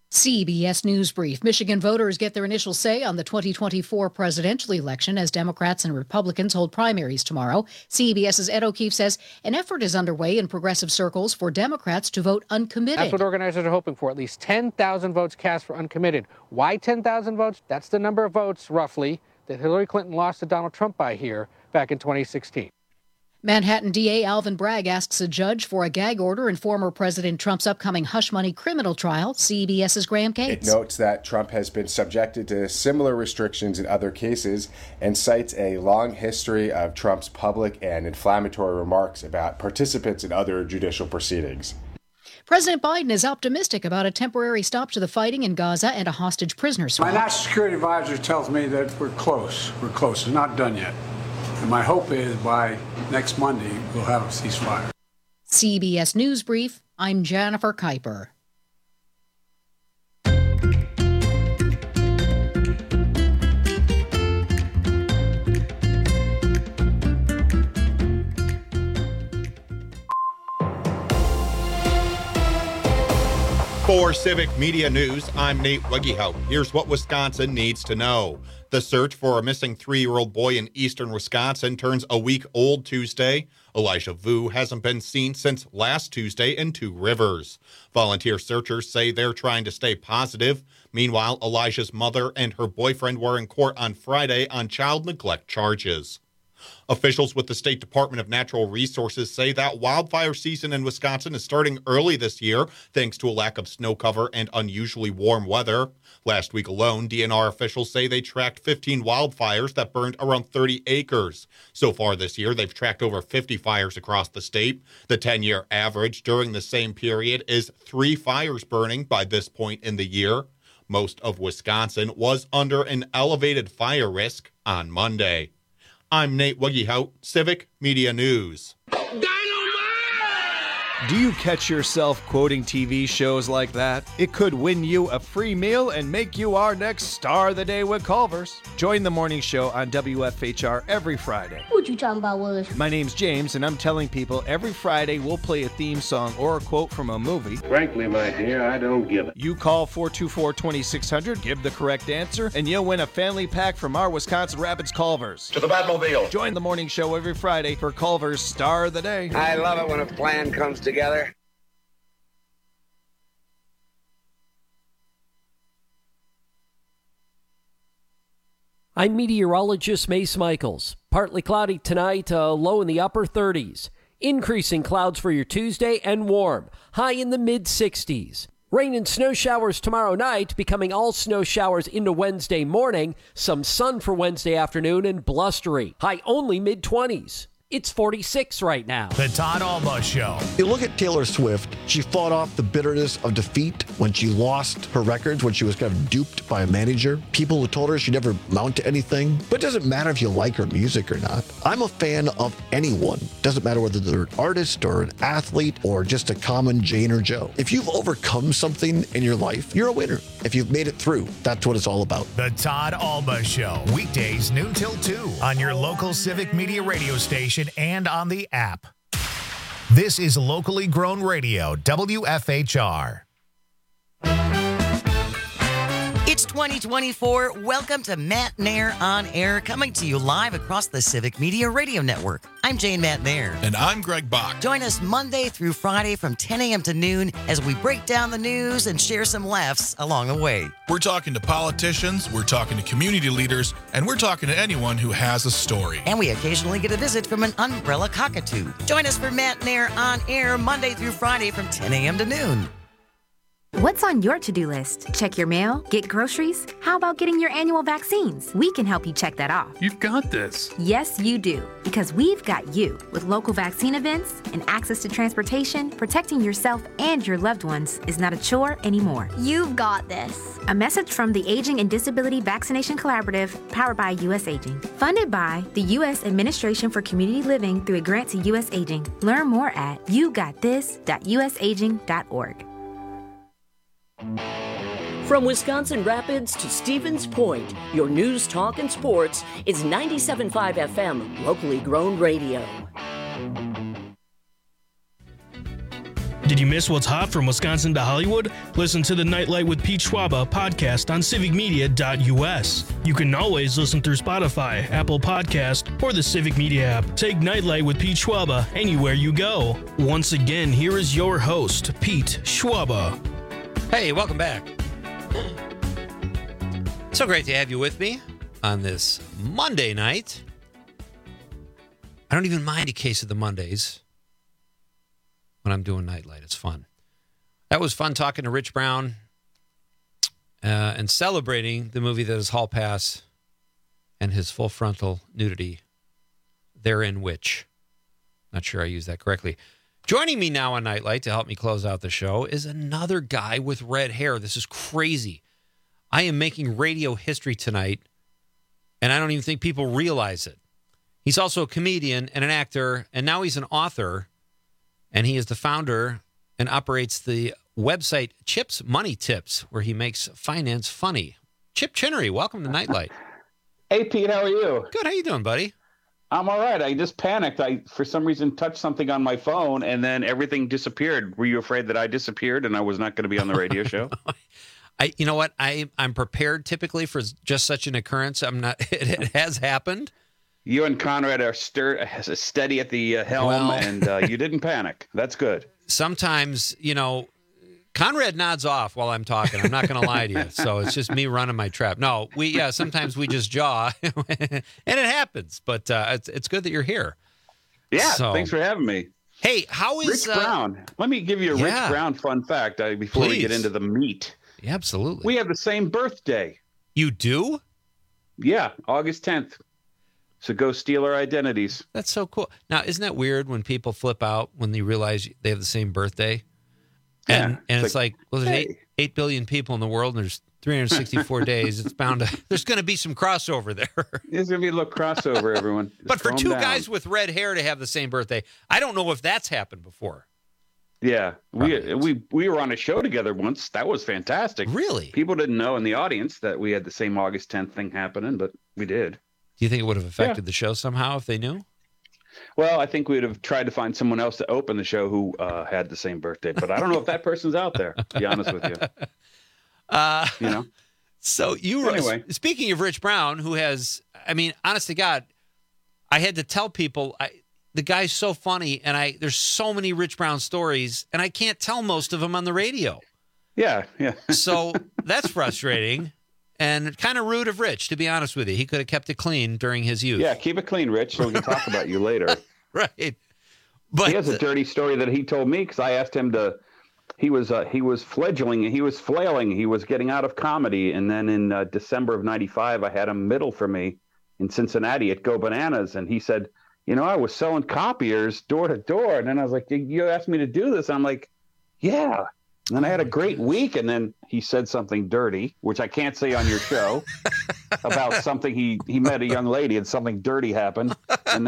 Speaker 3: CBS News Brief. Michigan voters get their initial say on the 2024 presidential election as Democrats and Republicans hold primaries tomorrow. CBS's Ed O'Keefe says an effort is underway in progressive circles for Democrats to vote uncommitted.
Speaker 7: That's what organizers are hoping for, at least 10,000 votes cast for uncommitted. Why 10,000 votes? That's the number of votes, roughly, that Hillary Clinton lost to Donald Trump by here back in 2016.
Speaker 3: Manhattan DA Alvin Bragg asks a judge for a gag order in former President Trump's upcoming hush money criminal trial. CBS's Graham Cates.
Speaker 9: It notes that Trump has been subjected to similar restrictions in other cases and cites a long history of Trump's public and inflammatory remarks about participants in other judicial proceedings.
Speaker 3: President Biden is optimistic about a temporary stop to the fighting in Gaza and a hostage prisoner swap.
Speaker 23: My national security advisor tells me that we're close. We're close. It's not done yet. And my hope is by next Monday, we'll have a ceasefire.
Speaker 3: CBS News Brief, I'm Jennifer Kuiper.
Speaker 11: For Civic Media News, I'm Nate Wegehout. Here's what Wisconsin needs to know. The search for a missing 3-year-old boy in eastern Wisconsin turns a week old Tuesday. Elijah Vu hasn't been seen since last Tuesday in Two Rivers. Volunteer searchers say they're trying to stay positive. Meanwhile, Elijah's mother and her boyfriend were in court on Friday on child neglect charges. Officials with the State Department of Natural Resources say that wildfire season in Wisconsin is starting early this year thanks to a lack of snow cover and unusually warm weather. Last week alone, DNR officials say they tracked 15 wildfires that burned around 30 acres. So far this year, they've tracked over 50 fires across the state. The 10-year average during the same period is 3 fires burning by this point in the year. Most of Wisconsin was under an elevated fire risk on Monday. I'm Nate Wegehout, Civic Media News.
Speaker 24: Do you catch yourself quoting TV shows like that? It could win you a free meal and make you our next Star of the Day with Culver's. Join the morning show on WFHR every Friday.
Speaker 25: What you talking about, Willis?
Speaker 24: My name's James, and I'm telling people every Friday we'll play a theme song or a quote from a movie.
Speaker 26: Frankly, my dear, I don't give it.
Speaker 24: You call 424-2600, give the correct answer, and you'll win a family pack from our Wisconsin Rapids Culver's.
Speaker 26: To the Batmobile.
Speaker 24: Join the morning show every Friday for Culver's Star of the Day.
Speaker 26: I love it when a plan comes together.
Speaker 16: I'm meteorologist Mace Michaels. Partly cloudy tonight, low in the upper 30s. Increasing clouds for your Tuesday and warm, high in the mid-60s. Rain and snow showers tomorrow night, becoming all snow showers into Wednesday morning. Some sun for Wednesday afternoon and blustery, high only mid-20s. It's 46 right now.
Speaker 1: The Todd Alba Show.
Speaker 17: You look at Taylor Swift. She fought off the bitterness of defeat when she lost her records, when she was kind of duped by a manager. People who told her she'd never amount to anything. But it doesn't matter if you like her music or not. I'm a fan of anyone. Doesn't matter whether they're an artist or an athlete or just a common Jane or Joe. If you've overcome something in your life, you're a winner. If you've made it through, that's what it's all about.
Speaker 1: The Todd Alba Show. Weekdays noon till 2 on your local Civic Media radio station and on the app. This is locally grown radio, WFHR.
Speaker 27: It's 2024. Welcome to Matt Nair On Air, coming to you live across the Civic Media Radio Network. I'm Jane Matt Nair.
Speaker 28: And I'm Greg Bach.
Speaker 27: Join us Monday through Friday from 10 a.m. to noon as we break down the news and share some laughs along the way.
Speaker 28: We're talking to politicians, we're talking to community leaders, and we're talking to anyone who has a story.
Speaker 27: And we occasionally get a visit from an umbrella cockatoo. Join us for Matt Nair On Air Monday through Friday from 10 a.m. to noon.
Speaker 29: What's on your to-do list? Check your mail? Get groceries? How about getting your annual vaccines? We can help you check that off.
Speaker 28: You've got this.
Speaker 29: Yes, you do. Because we've got you. With local vaccine events and access to transportation, protecting yourself and your loved ones is not a chore anymore.
Speaker 25: You've got this.
Speaker 29: A message from the Aging and Disability Vaccination Collaborative, powered by U.S. Aging. Funded by the U.S. Administration for Community Living through a grant to U.S. Aging. Learn more at yougotthis.usaging.org.
Speaker 18: From Wisconsin Rapids to Stevens Point, your news, talk, and sports is 97.5 FM, locally grown radio.
Speaker 2: Did you miss what's hot from Wisconsin to Hollywood? Listen to the Nightlight with Pete Schwaba podcast on civicmedia.us. You can always listen through Spotify, Apple Podcast, or the Civic Media app. Take Nightlight with Pete Schwaba anywhere you go. Once again, here is your host, Pete Schwaba.
Speaker 20: Hey, welcome back. So great to have you with me on this Monday night. I don't even mind a case of the Mondays when I'm doing Nightlight. It's fun. That was fun talking to Rich Brown and celebrating the movie that is Hall Pass and his full frontal nudity therein, which, not sure I used that correctly. Joining me now on Nightlight to help me close out the show is another guy with red hair. This is crazy. I am making radio history tonight, and I don't even think people realize it. He's also a comedian and an actor, and now he's an author, and he is the founder and operates the website Chip's Money Tips, where he makes finance funny. Chip Chinnery, welcome to Nightlight.
Speaker 4: Hey, Pete, how are you?
Speaker 20: Good. How you doing, buddy?
Speaker 4: I'm all right. I just panicked. I, for some reason, touched something on my phone, and then everything disappeared. Were you afraid that I disappeared and I was not going to be on the radio show?
Speaker 20: You know what? I'm prepared typically for just such an occurrence. I'm not. It has happened.
Speaker 4: You and Conrad are steady at the helm, and you didn't panic. That's good.
Speaker 20: Sometimes, Conrad nods off while I'm talking. I'm not going to lie to you. So it's just me running my trap. No, sometimes we just jaw, and it happens. But it's good that you're here.
Speaker 4: Yeah, thanks for having me.
Speaker 20: Hey, how is
Speaker 4: Rich Brown? Let me give you a Rich Brown fun fact before we get into the meat.
Speaker 20: Yeah, absolutely.
Speaker 4: We have the same birthday.
Speaker 20: You do?
Speaker 4: Yeah, August 10th. So go steal our identities.
Speaker 20: That's so cool. Now, isn't that weird when people flip out when they realize they have the same birthday? And it's like, well, there's 8 billion people in the world, and there's 364 days. It's bound to, there's going to be some crossover there.
Speaker 4: There's going to be a little crossover, everyone.
Speaker 20: But for two guys with red hair to have the same birthday, I don't know if that's happened before.
Speaker 4: Yeah, we were on a show together once. That was fantastic.
Speaker 20: Really?
Speaker 4: People didn't know in the audience that we had the same August 10th thing happening, but we did.
Speaker 20: Do you think it would have affected the show somehow if they knew?
Speaker 4: Well, I think we would have tried to find someone else to open the show who had the same birthday, but I don't know if that person's out there, to be honest with you.
Speaker 20: So anyway. Speaking of Rich Brown, who has, honest to God, I had to tell people, the guy's so funny, and there's so many Rich Brown stories, and I can't tell most of them on the radio.
Speaker 4: Yeah.
Speaker 20: So that's frustrating. And kind of rude of Rich, to be honest with you. He could have kept it clean during his youth.
Speaker 4: Yeah, keep it clean, Rich, so we can talk about you later.
Speaker 20: Right. But
Speaker 4: he has a dirty story that he told me because I asked him to. He was fledgling. He was flailing. He was getting out of comedy. And then in December of '95, I had him middle for me in Cincinnati at Go Bananas. And he said, I was selling copiers door to door. And then I was like, you asked me to do this. And I'm like, yeah. And then I had a great week, and then he said something dirty, which I can't say on your show, about something he met a young lady and something dirty happened. And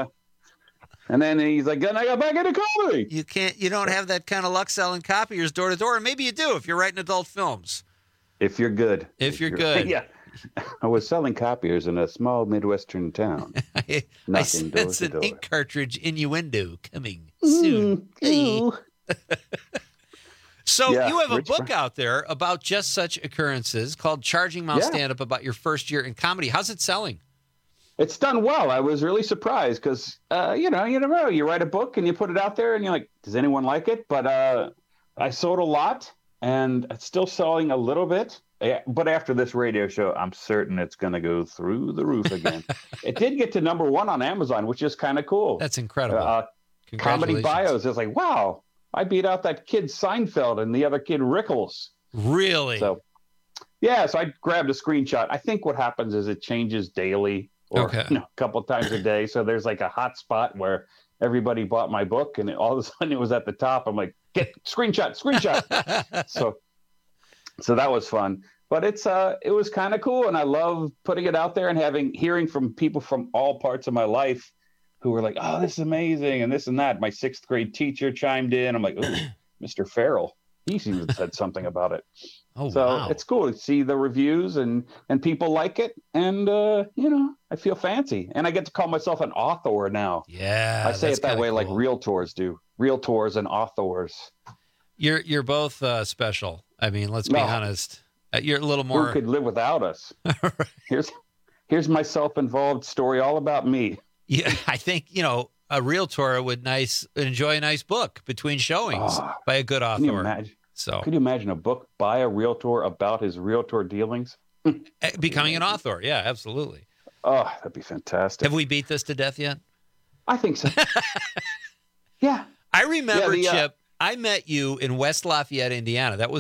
Speaker 4: then he's like, then I got back into comedy.
Speaker 20: You don't have that kind of luck selling copiers door to door. And maybe you do if you're writing adult films.
Speaker 4: If you're good.
Speaker 20: If you're good.
Speaker 4: Yeah. I was selling copiers in a small Midwestern town.
Speaker 20: I sense an ink cartridge innuendo coming soon. So you have a book out there about just such occurrences called Charging Mouth Stand-Up, about your first year in comedy. How's it selling?
Speaker 4: It's done well. I was really surprised because, you never know. You write a book and you put it out there and you're like, does anyone like it? But I sold a lot and it's still selling a little bit. But after this radio show, I'm certain it's going to go through the roof again. It did get to #1 on Amazon, which is kind of cool.
Speaker 20: That's incredible.
Speaker 4: Comedy bios. It's like, wow. I beat out that kid Seinfeld and the other kid Rickles.
Speaker 20: Really?
Speaker 4: So I grabbed a screenshot. I think what happens is it changes daily or a couple of times a day. So there's like a hot spot where everybody bought my book and all of a sudden it was at the top. I'm like, get screenshot. So that was fun. But it was kind of cool. And I love putting it out there and hearing from people from all parts of my life who were like, oh, this is amazing, and this and that. My 6th grade teacher chimed in. I'm like, ooh, Mr. Farrell. He even said something about it.
Speaker 20: Oh,
Speaker 4: so
Speaker 20: wow.
Speaker 4: it's cool to see the reviews and people like it. And, I feel fancy. And I get to call myself an author now.
Speaker 20: Yeah.
Speaker 4: I say
Speaker 20: that's
Speaker 4: it that
Speaker 20: kinda
Speaker 4: way like
Speaker 20: cool.
Speaker 4: realtors do. Realtors and authors.
Speaker 20: You're both special. I mean, let's be
Speaker 4: No.
Speaker 20: honest. You're a little
Speaker 4: Who
Speaker 20: more.
Speaker 4: could live without us? Here's my self-involved story all about me.
Speaker 20: Yeah, I think, a realtor would enjoy a nice book between showings by a good author.
Speaker 4: Can you imagine?
Speaker 20: So,
Speaker 4: could you imagine a book by a realtor about his realtor dealings?
Speaker 20: becoming an author. Yeah, absolutely.
Speaker 4: Oh, that'd be fantastic.
Speaker 20: Have we beat this to death yet?
Speaker 4: I think so. Yeah.
Speaker 20: I remember,
Speaker 4: Yeah,
Speaker 20: Chip, I met you in West Lafayette, Indiana. I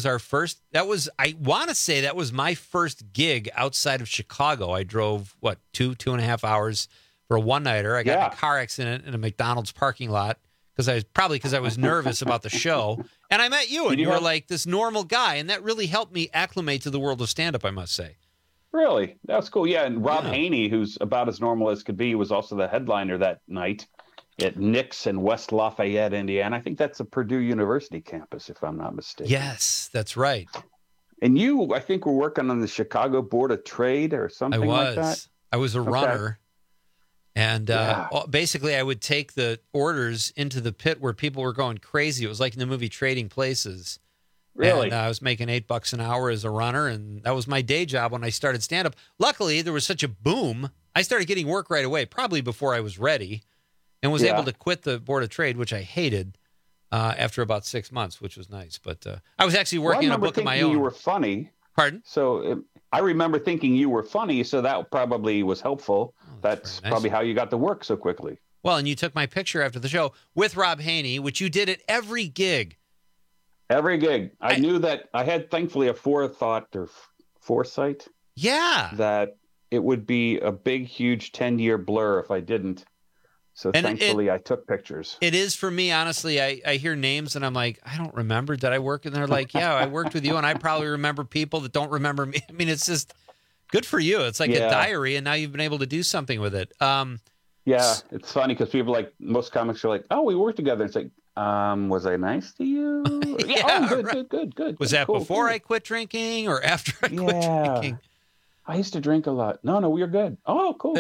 Speaker 20: want to say that was my first gig outside of Chicago. I drove, 2.5 hours for a one-nighter. I got in a car accident in a McDonald's parking lot because I was nervous about the show. And I met you, and you were like this normal guy, and that really helped me acclimate to the world of stand-up, I must say.
Speaker 4: Really? That's cool. Yeah, and Rob Haney, who's about as normal as could be, was also the headliner that night at Nick's in West Lafayette, Indiana. I think that's a Purdue University campus, if I'm not mistaken.
Speaker 20: Yes, that's right.
Speaker 4: And you, I think, were working on the Chicago Board of Trade or something like that?
Speaker 20: I was a runner. And basically, I would take the orders into the pit where people were going crazy. It was like in the movie Trading Places.
Speaker 4: Really?
Speaker 20: And I was making $8 an hour as a runner, and that was my day job when I started stand-up. Luckily, there was such a boom. I started getting work right away, probably before I was ready, and was able to quit the Board of Trade, which I hated, after about 6 months, which was nice. But I was actually working on a book of my own.
Speaker 4: You were funny.
Speaker 20: Pardon?
Speaker 4: So I remember thinking you were funny, so that probably was helpful. That's probably how you got to work so quickly.
Speaker 20: Well, and you took my picture after the show with Rob Haney, which you did at every gig.
Speaker 4: Every gig. I knew that I had, thankfully, a forethought or foresight.
Speaker 20: Yeah.
Speaker 4: That it would be a big, huge 10-year blur if I didn't. So thankfully, I took pictures.
Speaker 20: It is for me, honestly. I hear names and I'm like, I don't remember. Did I work? And they're like, yeah, I worked with you. And I probably remember people that don't remember me. I mean, it's just good for you. It's like a diary, and now you've been able to do something with it.
Speaker 4: Yeah, it's funny because people most comics are like, oh, we worked together. It's like, was I nice to you? Good.
Speaker 20: Was that before I quit drinking or after I quit drinking?
Speaker 4: I used to drink a lot. No, we were good. Oh, cool.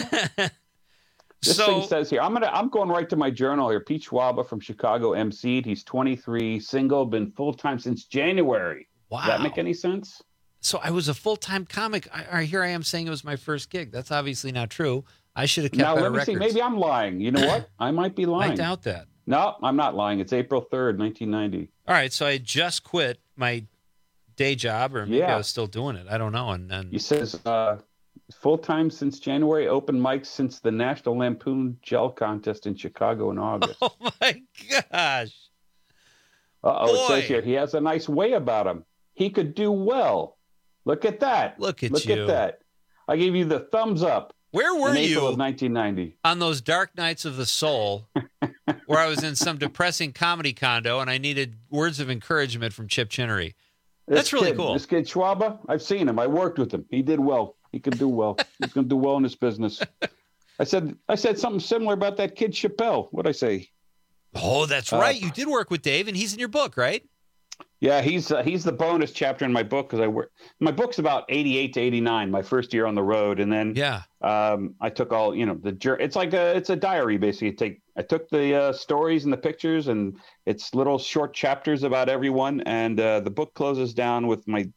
Speaker 4: This thing says here, I'm going right to my journal here. Pete Schwaba from Chicago emceed. He's 23, single, been full-time since January.
Speaker 20: Wow.
Speaker 4: Does that make any sense?
Speaker 20: So I was a full-time comic. Here I am saying it was my first gig. That's obviously not true. I should have kept better records.
Speaker 4: See. Maybe I'm lying. You know what? I might be lying.
Speaker 20: I doubt that.
Speaker 4: No, I'm not lying. It's April 3rd, 1990.
Speaker 20: All right, so I just quit my day job, or maybe I was still doing it. I don't know. And
Speaker 4: he says full-time since January, open mics since the National Lampoon Gel Contest in Chicago in August.
Speaker 20: Oh, my gosh.
Speaker 4: It says here, he has a nice way about him. He could do well. Look at that.
Speaker 20: Look at
Speaker 4: that. I gave you the thumbs up.
Speaker 20: Where were
Speaker 4: in
Speaker 20: you
Speaker 4: April of 1990?
Speaker 20: On those dark nights of the soul where I was in some depressing comedy condo and I needed words of encouragement from Chip Chinnery? That's really cool.
Speaker 4: This kid Schwaba, I've seen him. I worked with him. He did well. He could do well. He's going to do well in this business. I said something similar about that kid Chappelle. What'd I say?
Speaker 20: Oh, that's right. You did work with Dave, and he's in your book, right?
Speaker 4: Yeah, he's the bonus chapter in my book because my book's about 88 to 89, my first year on the road, and then I took all it's a diary basically. I took the stories and the pictures, and it's little short chapters about everyone, and the book closes down with my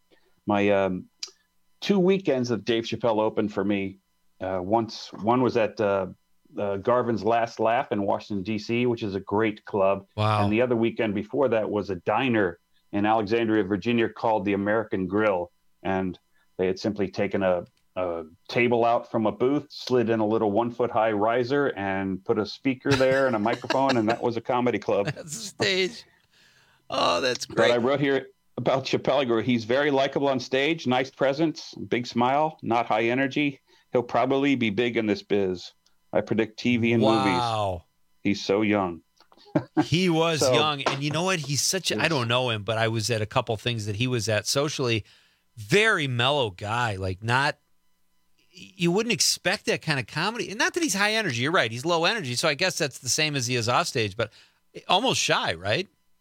Speaker 4: 2 weekends that Dave Chappelle opened for me. One was at Garvin's Last Laugh in Washington, D.C., which is a great club.
Speaker 20: Wow.
Speaker 4: And the other weekend before that was a diner in Alexandria, Virginia called the American Grill. And they had simply taken a table out from a booth, slid in a little 1-foot-high riser, and put a speaker there and a microphone, and that was a comedy club.
Speaker 20: That's the stage. Oh, that's great.
Speaker 4: But I wrote here about Chappelle. He's very likable on stage, nice presence, big smile, not high energy. He'll probably be big in this biz. I predict TV and movies.
Speaker 20: Wow.
Speaker 4: He's so young.
Speaker 20: He was young. And you know what? He's such I don't know him, but I was at a couple things that he was at socially. Very mellow guy. Like you wouldn't expect that kind of comedy. And not that he's high energy. You're right. He's low energy. So I guess that's the same as he is off stage, but almost shy, right?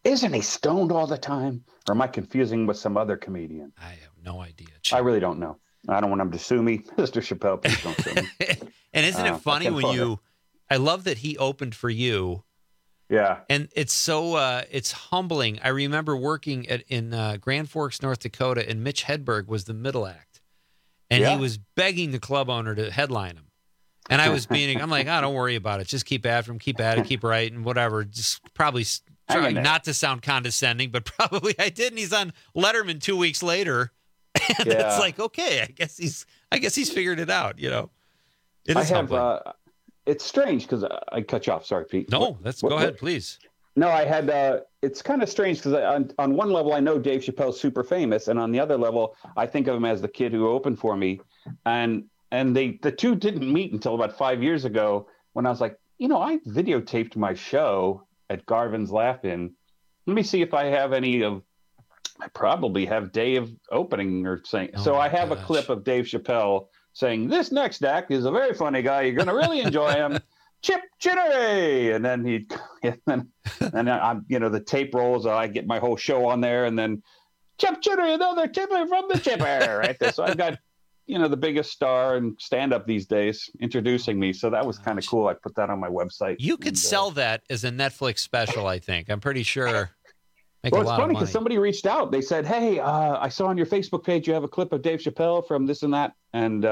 Speaker 4: isn't he stoned all the time? Or am I confusing with some other comedian?
Speaker 20: I have no idea.
Speaker 4: I really don't know. I don't want him to sue me. Mr. Chappelle, please don't sue me.
Speaker 20: And isn't it funny when I love that he opened for you.
Speaker 4: Yeah.
Speaker 20: And it's so, it's humbling. I remember working in Grand Forks, North Dakota, and Mitch Hedberg was the middle act. And he was begging the club owner to headline him. And I was I'm like, oh, don't worry about it. Just keep after him, keep at it, keep writing, whatever. Just probably trying not to sound condescending, but probably I did. And he's on Letterman 2 weeks later. And it's like, okay, I guess he's figured it out, you know. It is humbling.
Speaker 4: It's strange because I cut you off. Sorry, Pete.
Speaker 20: No, go ahead, please.
Speaker 4: No, I had. It's kind of strange because on one level I know Dave Chappelle's super famous, and on the other level I think of him as the kid who opened for me, and the two didn't meet until about 5 years ago when I was like, I videotaped my show at Garvin's Laugh-In. Let me see if I have any of. I probably have Dave opening or saying. So I have a clip of Dave Chappelle saying, "This next act is a very funny guy. You're going to really enjoy him, Chip Chittery." And then I'm, the tape rolls. I get my whole show on there, and then Chip Chittery, another tipper from the Chipper, right there. So I've got, the biggest star in stand-up these days introducing me. So that was kind of cool. I put that on my website.
Speaker 20: You could sell that as a Netflix special, I think. I'm pretty sure.
Speaker 4: Well, it's funny because somebody reached out. They said, "Hey, I saw on your Facebook page you have a clip of Dave Chappelle from this and that," and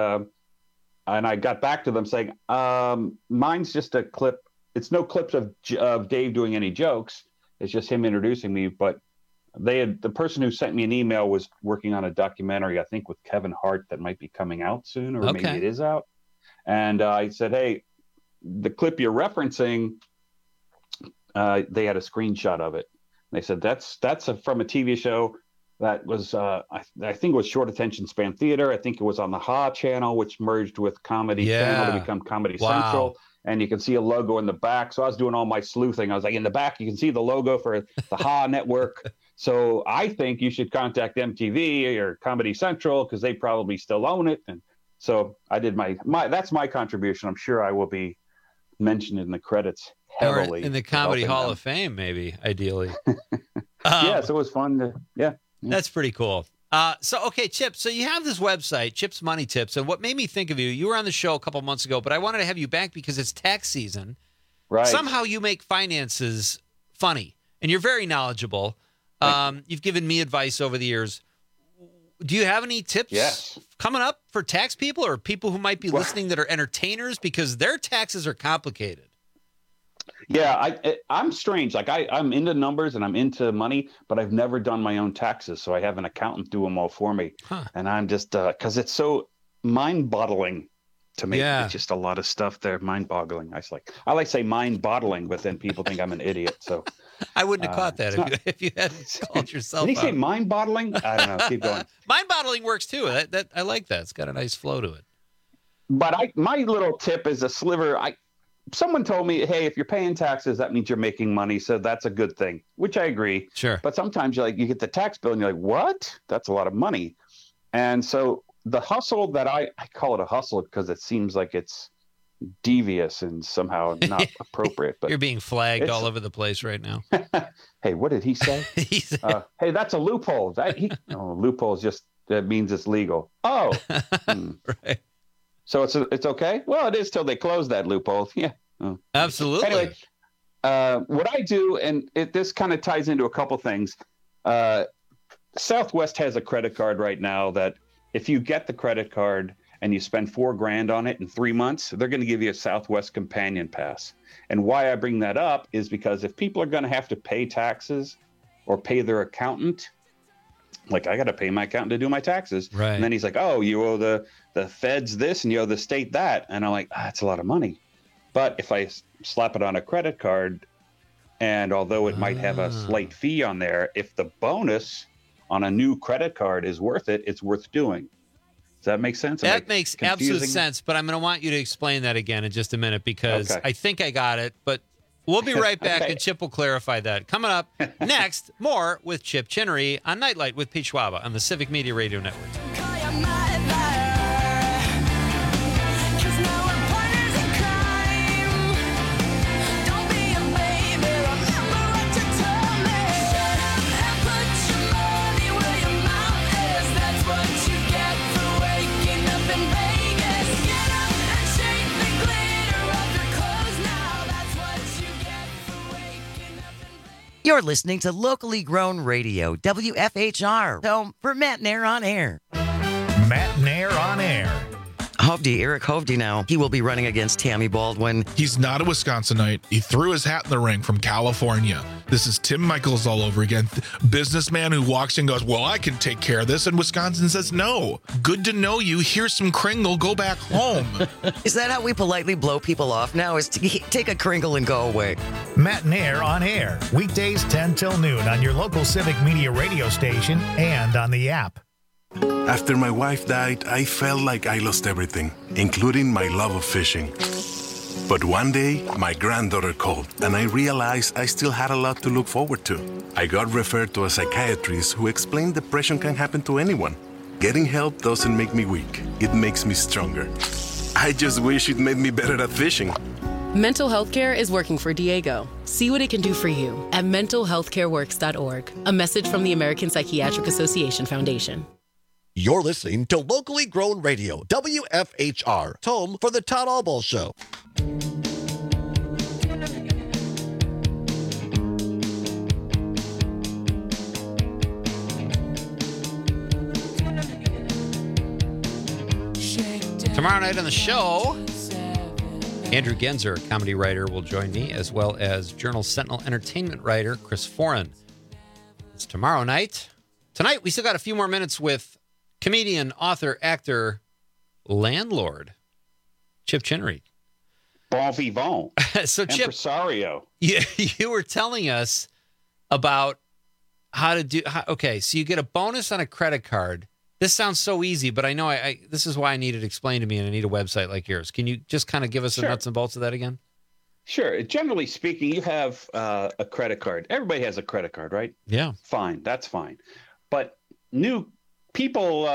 Speaker 4: I got back to them saying, "Mine's just a clip. It's no clips of Dave doing any jokes. It's just him introducing me." But the person who sent me an email was working on a documentary, I think, with Kevin Hart that might be coming out soon, or maybe it is out. And I said, "Hey, the clip you're referencing," they had a screenshot of it. They said that's from a TV show that was I think it was Short Attention Span Theater. I think it was on the Ha channel, which merged with Comedy Channel to become Comedy Central. And you can see a logo in the back. So I was doing all my sleuthing. I was like, in the back, you can see the logo for the Ha network. So I think you should contact MTV or Comedy Central because they probably still own it. And so I did my that's my contribution. I'm sure I will be mentioned in the credits. Heavily
Speaker 20: or in the Comedy Hall of Fame, maybe, ideally.
Speaker 4: So it was fun.
Speaker 20: That's pretty cool. Okay, Chip, so you have this website, Chip's Money Tips, and what made me think of you were on the show a couple months ago, but I wanted to have you back because it's tax season.
Speaker 4: Right.
Speaker 20: Somehow you make finances funny, and you're very knowledgeable. You've given me advice over the years. Do you have any tips coming up for tax people or people who might be listening that are entertainers because their taxes are complicated?
Speaker 4: Yeah, I'm strange. Like I'm into numbers and I'm into money, but I've never done my own taxes. So I have an accountant do them all for me. And I'm just because it's so mind-boggling to me. It's just a lot of stuff there, mind-boggling. I like to say mind-boggling, but then people think I'm an idiot. So
Speaker 20: I wouldn't have caught that if you hadn't called yourself.
Speaker 4: Did he say mind-boggling? I don't know. Keep going.
Speaker 20: Mind-boggling works too. That I like that. It's got a nice flow to it.
Speaker 4: But my little tip is a sliver. Someone told me, hey, if you're paying taxes, that means you're making money. So that's a good thing, which I agree.
Speaker 20: Sure.
Speaker 4: But sometimes you get the tax bill and you're like, what? That's a lot of money. And so the hustle that I call it a hustle because it seems like it's devious and somehow not appropriate. But
Speaker 20: you're being flagged all over the place right now.
Speaker 4: Hey, what did he say? Hey, that's a loophole. Loophole is just, that means it's legal. Oh,
Speaker 20: right.
Speaker 4: So it's okay? Well, it is till they close that loophole. Yeah. Oh.
Speaker 20: Absolutely.
Speaker 4: Anyway, what I do, and this kind of ties into a couple things. Southwest has a credit card right now that if you get the credit card and you spend $4,000 on it in 3 months, they're going to give you a Southwest Companion Pass. And why I bring that up is because if people are going to have to pay taxes or pay their accountant, like I got to pay my accountant to do my taxes.
Speaker 20: Right.
Speaker 4: And then he's like, oh, you owe the feds this and you owe the state that. And I'm like, that's a lot of money. But if I slap it on a credit card, and although it might have a slight fee on there, if the bonus on a new credit card is worth it, it's worth doing. Does that make sense?
Speaker 20: That makes absolute sense. But I'm going to want you to explain that again in just a minute because I think I got it. But we'll be right back and Chip will clarify that. Coming up next, more with Chip Chinnery on Nightlight with Pete Schwaba on the Civic Media Radio Network.
Speaker 27: You're listening to locally grown radio, WFHR, home for Matt Nair on Air.
Speaker 1: Matt Nair on Air.
Speaker 27: Eric Hovde now. He will be running against Tammy Baldwin.
Speaker 28: He's not a Wisconsinite. He threw his hat in the ring from California. This is Tim Michaels all over again. Businessman who walks in and goes, well, I can take care of this. And Wisconsin says, no. Good to know you. Here's some Kringle. Go back home.
Speaker 27: Is that how we politely blow people off now? Is to take a Kringle and go away?
Speaker 1: Matt Nair on Air. Weekdays 10 till noon on your local Civic Media radio station and on the app.
Speaker 5: After my wife died, I felt like I lost everything, including my love of fishing. But one day, my granddaughter called, and I realized I still had a lot to look forward to. I got referred to a psychiatrist who explained depression can happen to anyone. Getting help doesn't make me weak. It makes me stronger. I just wish it made me better at fishing.
Speaker 8: Mental health care is working for Diego. See what it can do for you at mentalhealthcareworks.org. A message from the American Psychiatric Association Foundation.
Speaker 17: You're listening to locally grown radio, WFHR, home for the Todd Albaugh Show.
Speaker 20: Tomorrow night on the show, Andrew Genzer, comedy writer, will join me, as well as Journal Sentinel entertainment writer Chris Foran. It's tomorrow night. Tonight, we still got a few more minutes with comedian, author, actor, landlord, Chip Chinnery.
Speaker 4: Bon vivant.
Speaker 20: So, Chip,
Speaker 4: impresario.
Speaker 20: You were telling us about how to do. Okay, so you get a bonus on a credit card. This sounds so easy, but I know this is why I need it explained to me, and I need a website like yours. Can you just kind of give us the nuts and bolts of that again?
Speaker 4: Sure. Generally speaking, you have a credit card. Everybody has a credit card, right?
Speaker 20: Yeah.
Speaker 4: Fine. That's fine. But new people,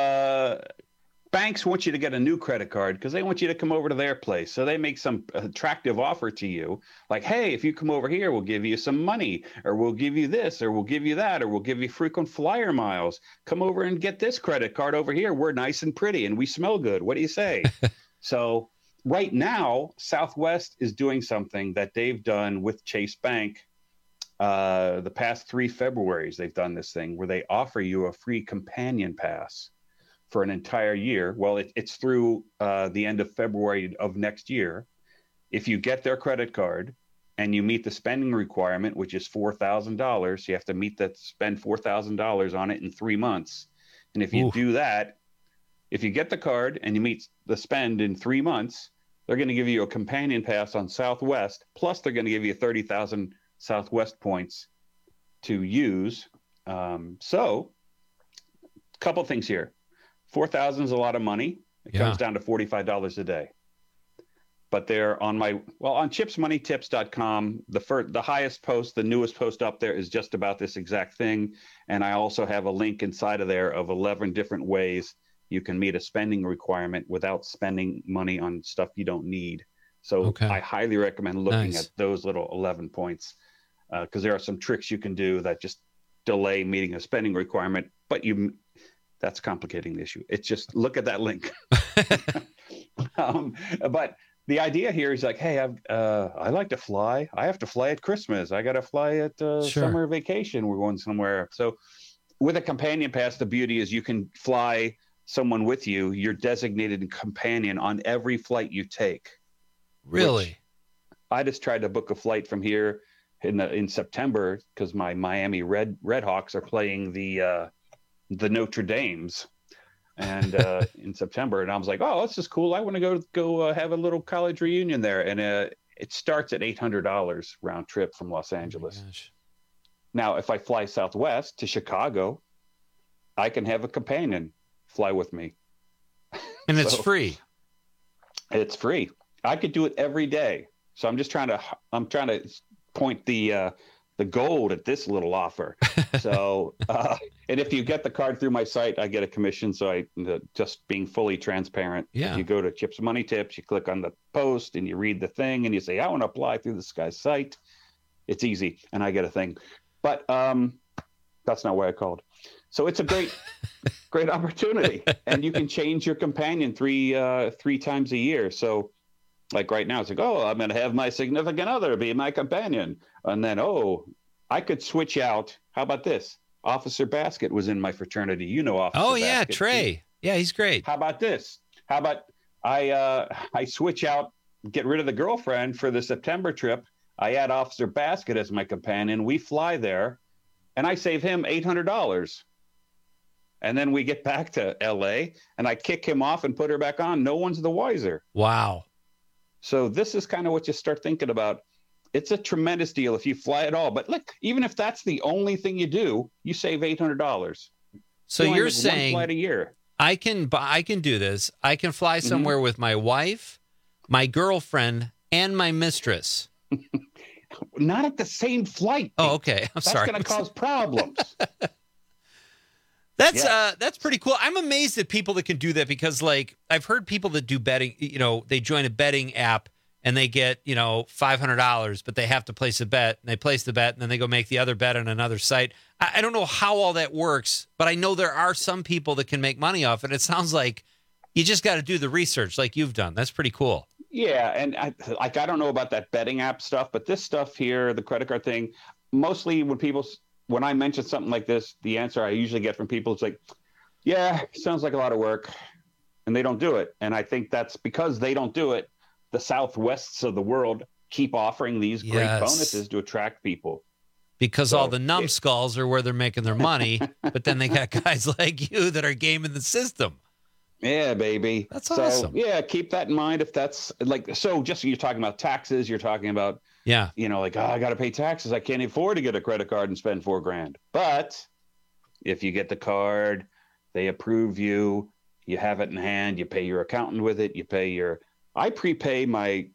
Speaker 4: banks want you to get a new credit card because they want you to come over to their place. So they make some attractive offer to you, like, hey, if you come over here, we'll give you some money, or we'll give you this, or we'll give you that, or we'll give you frequent flyer miles. Come over and get this credit card over here. We're nice and pretty and we smell good. What do you say? So right now, Southwest is doing something that they've done with Chase Bank. The past 3 Februaries, they've done this thing where they offer you a free companion pass for an entire year. Well, it's through the end of February of next year. If you get their credit card and you meet the spending requirement, which is $4,000, you have to spend $4,000 on it in 3 months. And if you do that, if you get the card and you meet the spend in 3 months, they're going to give you a companion pass on Southwest. Plus, they're going to give you 30,000 Southwest points to use. So a couple things here. 4,000 is a lot of money. It comes down to $45 a day. But they're on on chipsmoneytips.com, the highest post, the newest post up there is just about this exact thing. And I also have a link inside of there of 11 different ways you can meet a spending requirement without spending money on stuff you don't need. So I highly recommend looking at those little 11 points because there are some tricks you can do that just delay meeting a spending requirement, but that's complicating the issue. It's just look at that link. But the idea here is like, hey, I like to fly. I have to fly at Christmas. I got to fly at summer vacation. We're going somewhere. So with a companion pass, the beauty is you can fly someone with you, your designated companion on every flight you take.
Speaker 20: Really?
Speaker 4: I just tried to book a flight from here in September because my Miami Redhawks are playing the Notre Dames and in September, and I was like, oh, this is cool. I want to go have a little college reunion there, and it starts at $800 round trip from Los Angeles. Now, if I fly Southwest to Chicago, I can have a companion fly with me,
Speaker 20: and it's free.
Speaker 4: It's free. I could do it every day. So I'm trying to point the gold at this little offer. So, and if you get the card through my site, I get a commission. So just being fully transparent.
Speaker 20: Yeah.
Speaker 4: You go to Chips Money Tips, you click on the post and you read the thing and you say, I want to apply through this guy's site. It's easy. And I get a thing, but that's not why I called. So it's a great opportunity, and you can change your companion three times a year. So like right now, it's like, oh, I'm going to have my significant other be my companion. And then, I could switch out. How about this? Officer Basket was in my fraternity. You know Officer Basket.
Speaker 20: Oh, yeah, Trey. Yeah, he's great.
Speaker 4: How about this? How about I switch out, get rid of the girlfriend for the September trip. I add Officer Basket as my companion. We fly there, and I save him $800. And then we get back to L.A., and I kick him off and put her back on. No one's the wiser.
Speaker 20: Wow. So
Speaker 4: this is kind of what you start thinking about. It's a tremendous deal if you fly at all. But look, even if that's the only thing you do, you save $800.
Speaker 20: So you're saying
Speaker 4: one flight a year.
Speaker 20: I can do this. I can fly somewhere with my wife, my girlfriend, and my mistress.
Speaker 4: Not at the same flight.
Speaker 20: Oh, okay. I'm sorry.
Speaker 4: That's going to cause problems.
Speaker 20: That's pretty cool. I'm amazed at people that can do that because, like, I've heard people that do betting, they join a betting app and they get, $500, but they have to place a bet, and they place the bet, and then they go make the other bet on another site. I don't know how all that works, but I know there are some people that can make money off it. It sounds like you just got to do the research like you've done. That's pretty cool.
Speaker 4: Yeah, and I don't know about that betting app stuff, but this stuff here, the credit card thing, mostly when I mention something like this, the answer I usually get from people is like, yeah, sounds like a lot of work, and they don't do it. And I think that's because they don't do it. The Southwests of the world keep offering these great bonuses to attract people.
Speaker 20: Because all the numbskulls are where they're making their money, but then they got guys like you that are gaming the system.
Speaker 4: Yeah, baby.
Speaker 20: That's awesome.
Speaker 4: Yeah, keep that in mind. If that's just you're talking about taxes, you're talking about, I got to pay taxes. I can't afford to get a credit card and spend $4,000. But if you get the card, they approve you, you have it in hand, you pay your accountant with it, I prepay my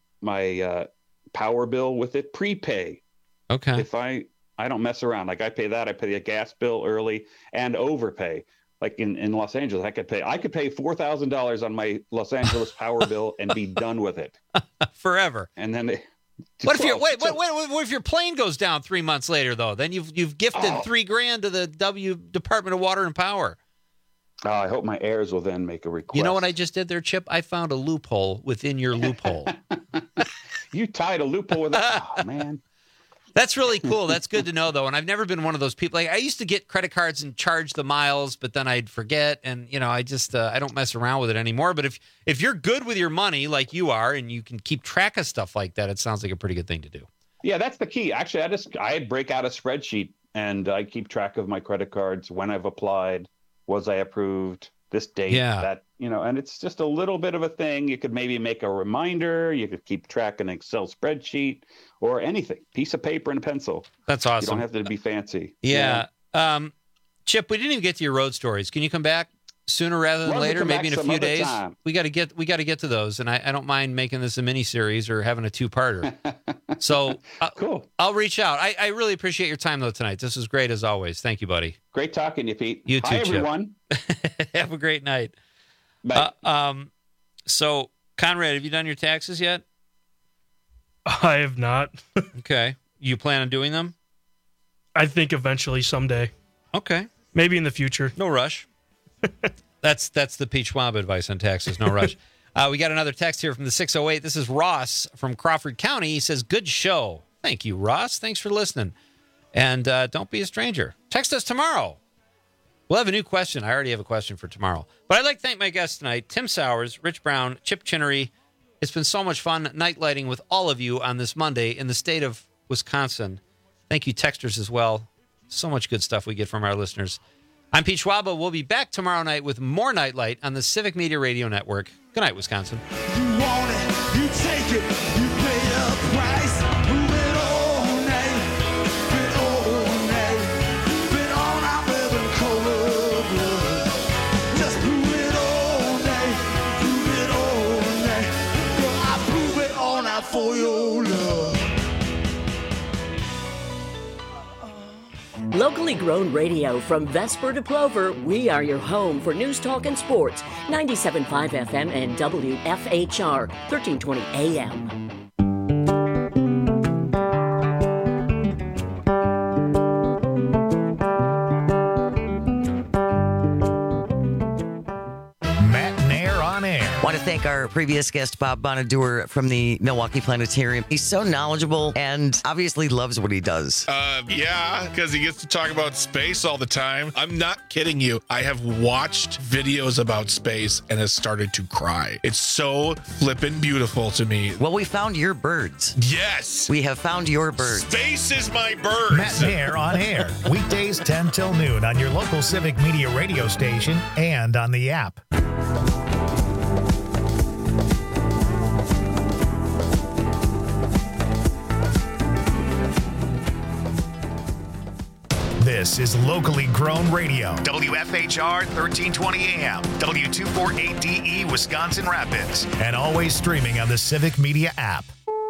Speaker 4: power bill with it, prepay.
Speaker 20: Okay.
Speaker 4: If I don't mess around, like I pay that, I pay the gas bill early and overpay. Like in Los Angeles, I could pay $4,000 on my Los Angeles power bill and be done with it
Speaker 20: forever.
Speaker 4: And then
Speaker 20: what if your plane goes down 3 months later though? Then you've gifted $3,000 to the Department of Water and Power.
Speaker 4: I hope my heirs will then make a request.
Speaker 20: You know what I just did there, Chip? I found a loophole within your loophole.
Speaker 4: You tied a loophole with that. Oh, man.
Speaker 20: That's really cool. That's good to know, though. And I've never been one of those people. Like, I used to get credit cards and charge the miles, but then I'd forget. And, I just I don't mess around with it anymore. But if you're good with your money like you are and you can keep track of stuff like that, it sounds like a pretty good thing to do.
Speaker 4: Yeah, that's the key. Actually, I break out a spreadsheet and I keep track of my credit cards, when I've applied, was I approved, this date, that, and it's just a little bit of a thing. You could maybe make a reminder. You could keep track in an Excel spreadsheet or anything, piece of paper and a pencil.
Speaker 20: That's awesome.
Speaker 4: You don't have to be fancy.
Speaker 20: Yeah. Chip, we didn't even get to your road stories. Can you come back sooner rather than later? Maybe in a few days. We got to get to those. And I don't mind making this a mini series or having a 2-parter. So
Speaker 4: cool.
Speaker 20: I'll reach out. I really appreciate your time though tonight. This was great as always. Thank you, buddy.
Speaker 4: Great talking to you, Pete.
Speaker 20: You too,
Speaker 4: Hi, everyone.
Speaker 20: Have a great night.
Speaker 4: Bye.
Speaker 20: So Conrad, have you done your taxes yet?
Speaker 2: I have not.
Speaker 20: Okay. You plan on doing them?
Speaker 2: I think eventually someday.
Speaker 20: Okay.
Speaker 2: Maybe in the future.
Speaker 20: No rush. That's the Pete Schwab advice on taxes. No rush. We got another text here from the 608. This is Ross from Crawford County. He says, good show. Thank you, Ross. Thanks for listening. And don't be a stranger. Text us tomorrow. We'll have a new question. I already have a question for tomorrow. But I'd like to thank my guests tonight, Tim Sowers, Rich Brown, Chip Chinnery. It's been so much fun night lighting with all of you on this Monday in the state of Wisconsin. Thank you, texters, as well. So much good stuff we get from our listeners. I'm Pete Schwab. We'll be back tomorrow night with more Nightlight on the Civic Media Radio Network. Good night, Wisconsin.
Speaker 6: You want it, you take it, you pay the price. Move it all night, been all night, been on our living color blood. Just prove it all night, girl, I prove it all night for your love.
Speaker 18: Locally grown radio from Vesper to Plover, we are your home for news, talk, and sports. 97.5 FM and WFHR, 1320 AM.
Speaker 1: Matt Nair on air.
Speaker 27: want to thank our previous guest, Bob Bonadur from the Milwaukee Planetarium. He's so knowledgeable and obviously loves what he does.
Speaker 28: Yeah, because he gets to talk about space all the time. I'm not kidding you. I have watched videos about space and has started to cry. It's so flippin' beautiful to me.
Speaker 27: Well, we found your birds.
Speaker 28: Yes.
Speaker 27: We have found your birds.
Speaker 28: Space is my birds.
Speaker 1: Matt Nair on air, weekdays 10 till noon on your local Civic Media radio station and on the app. This is locally grown radio. WFHR 1320 AM, W248DE Wisconsin Rapids, and always streaming on the Civic Media app.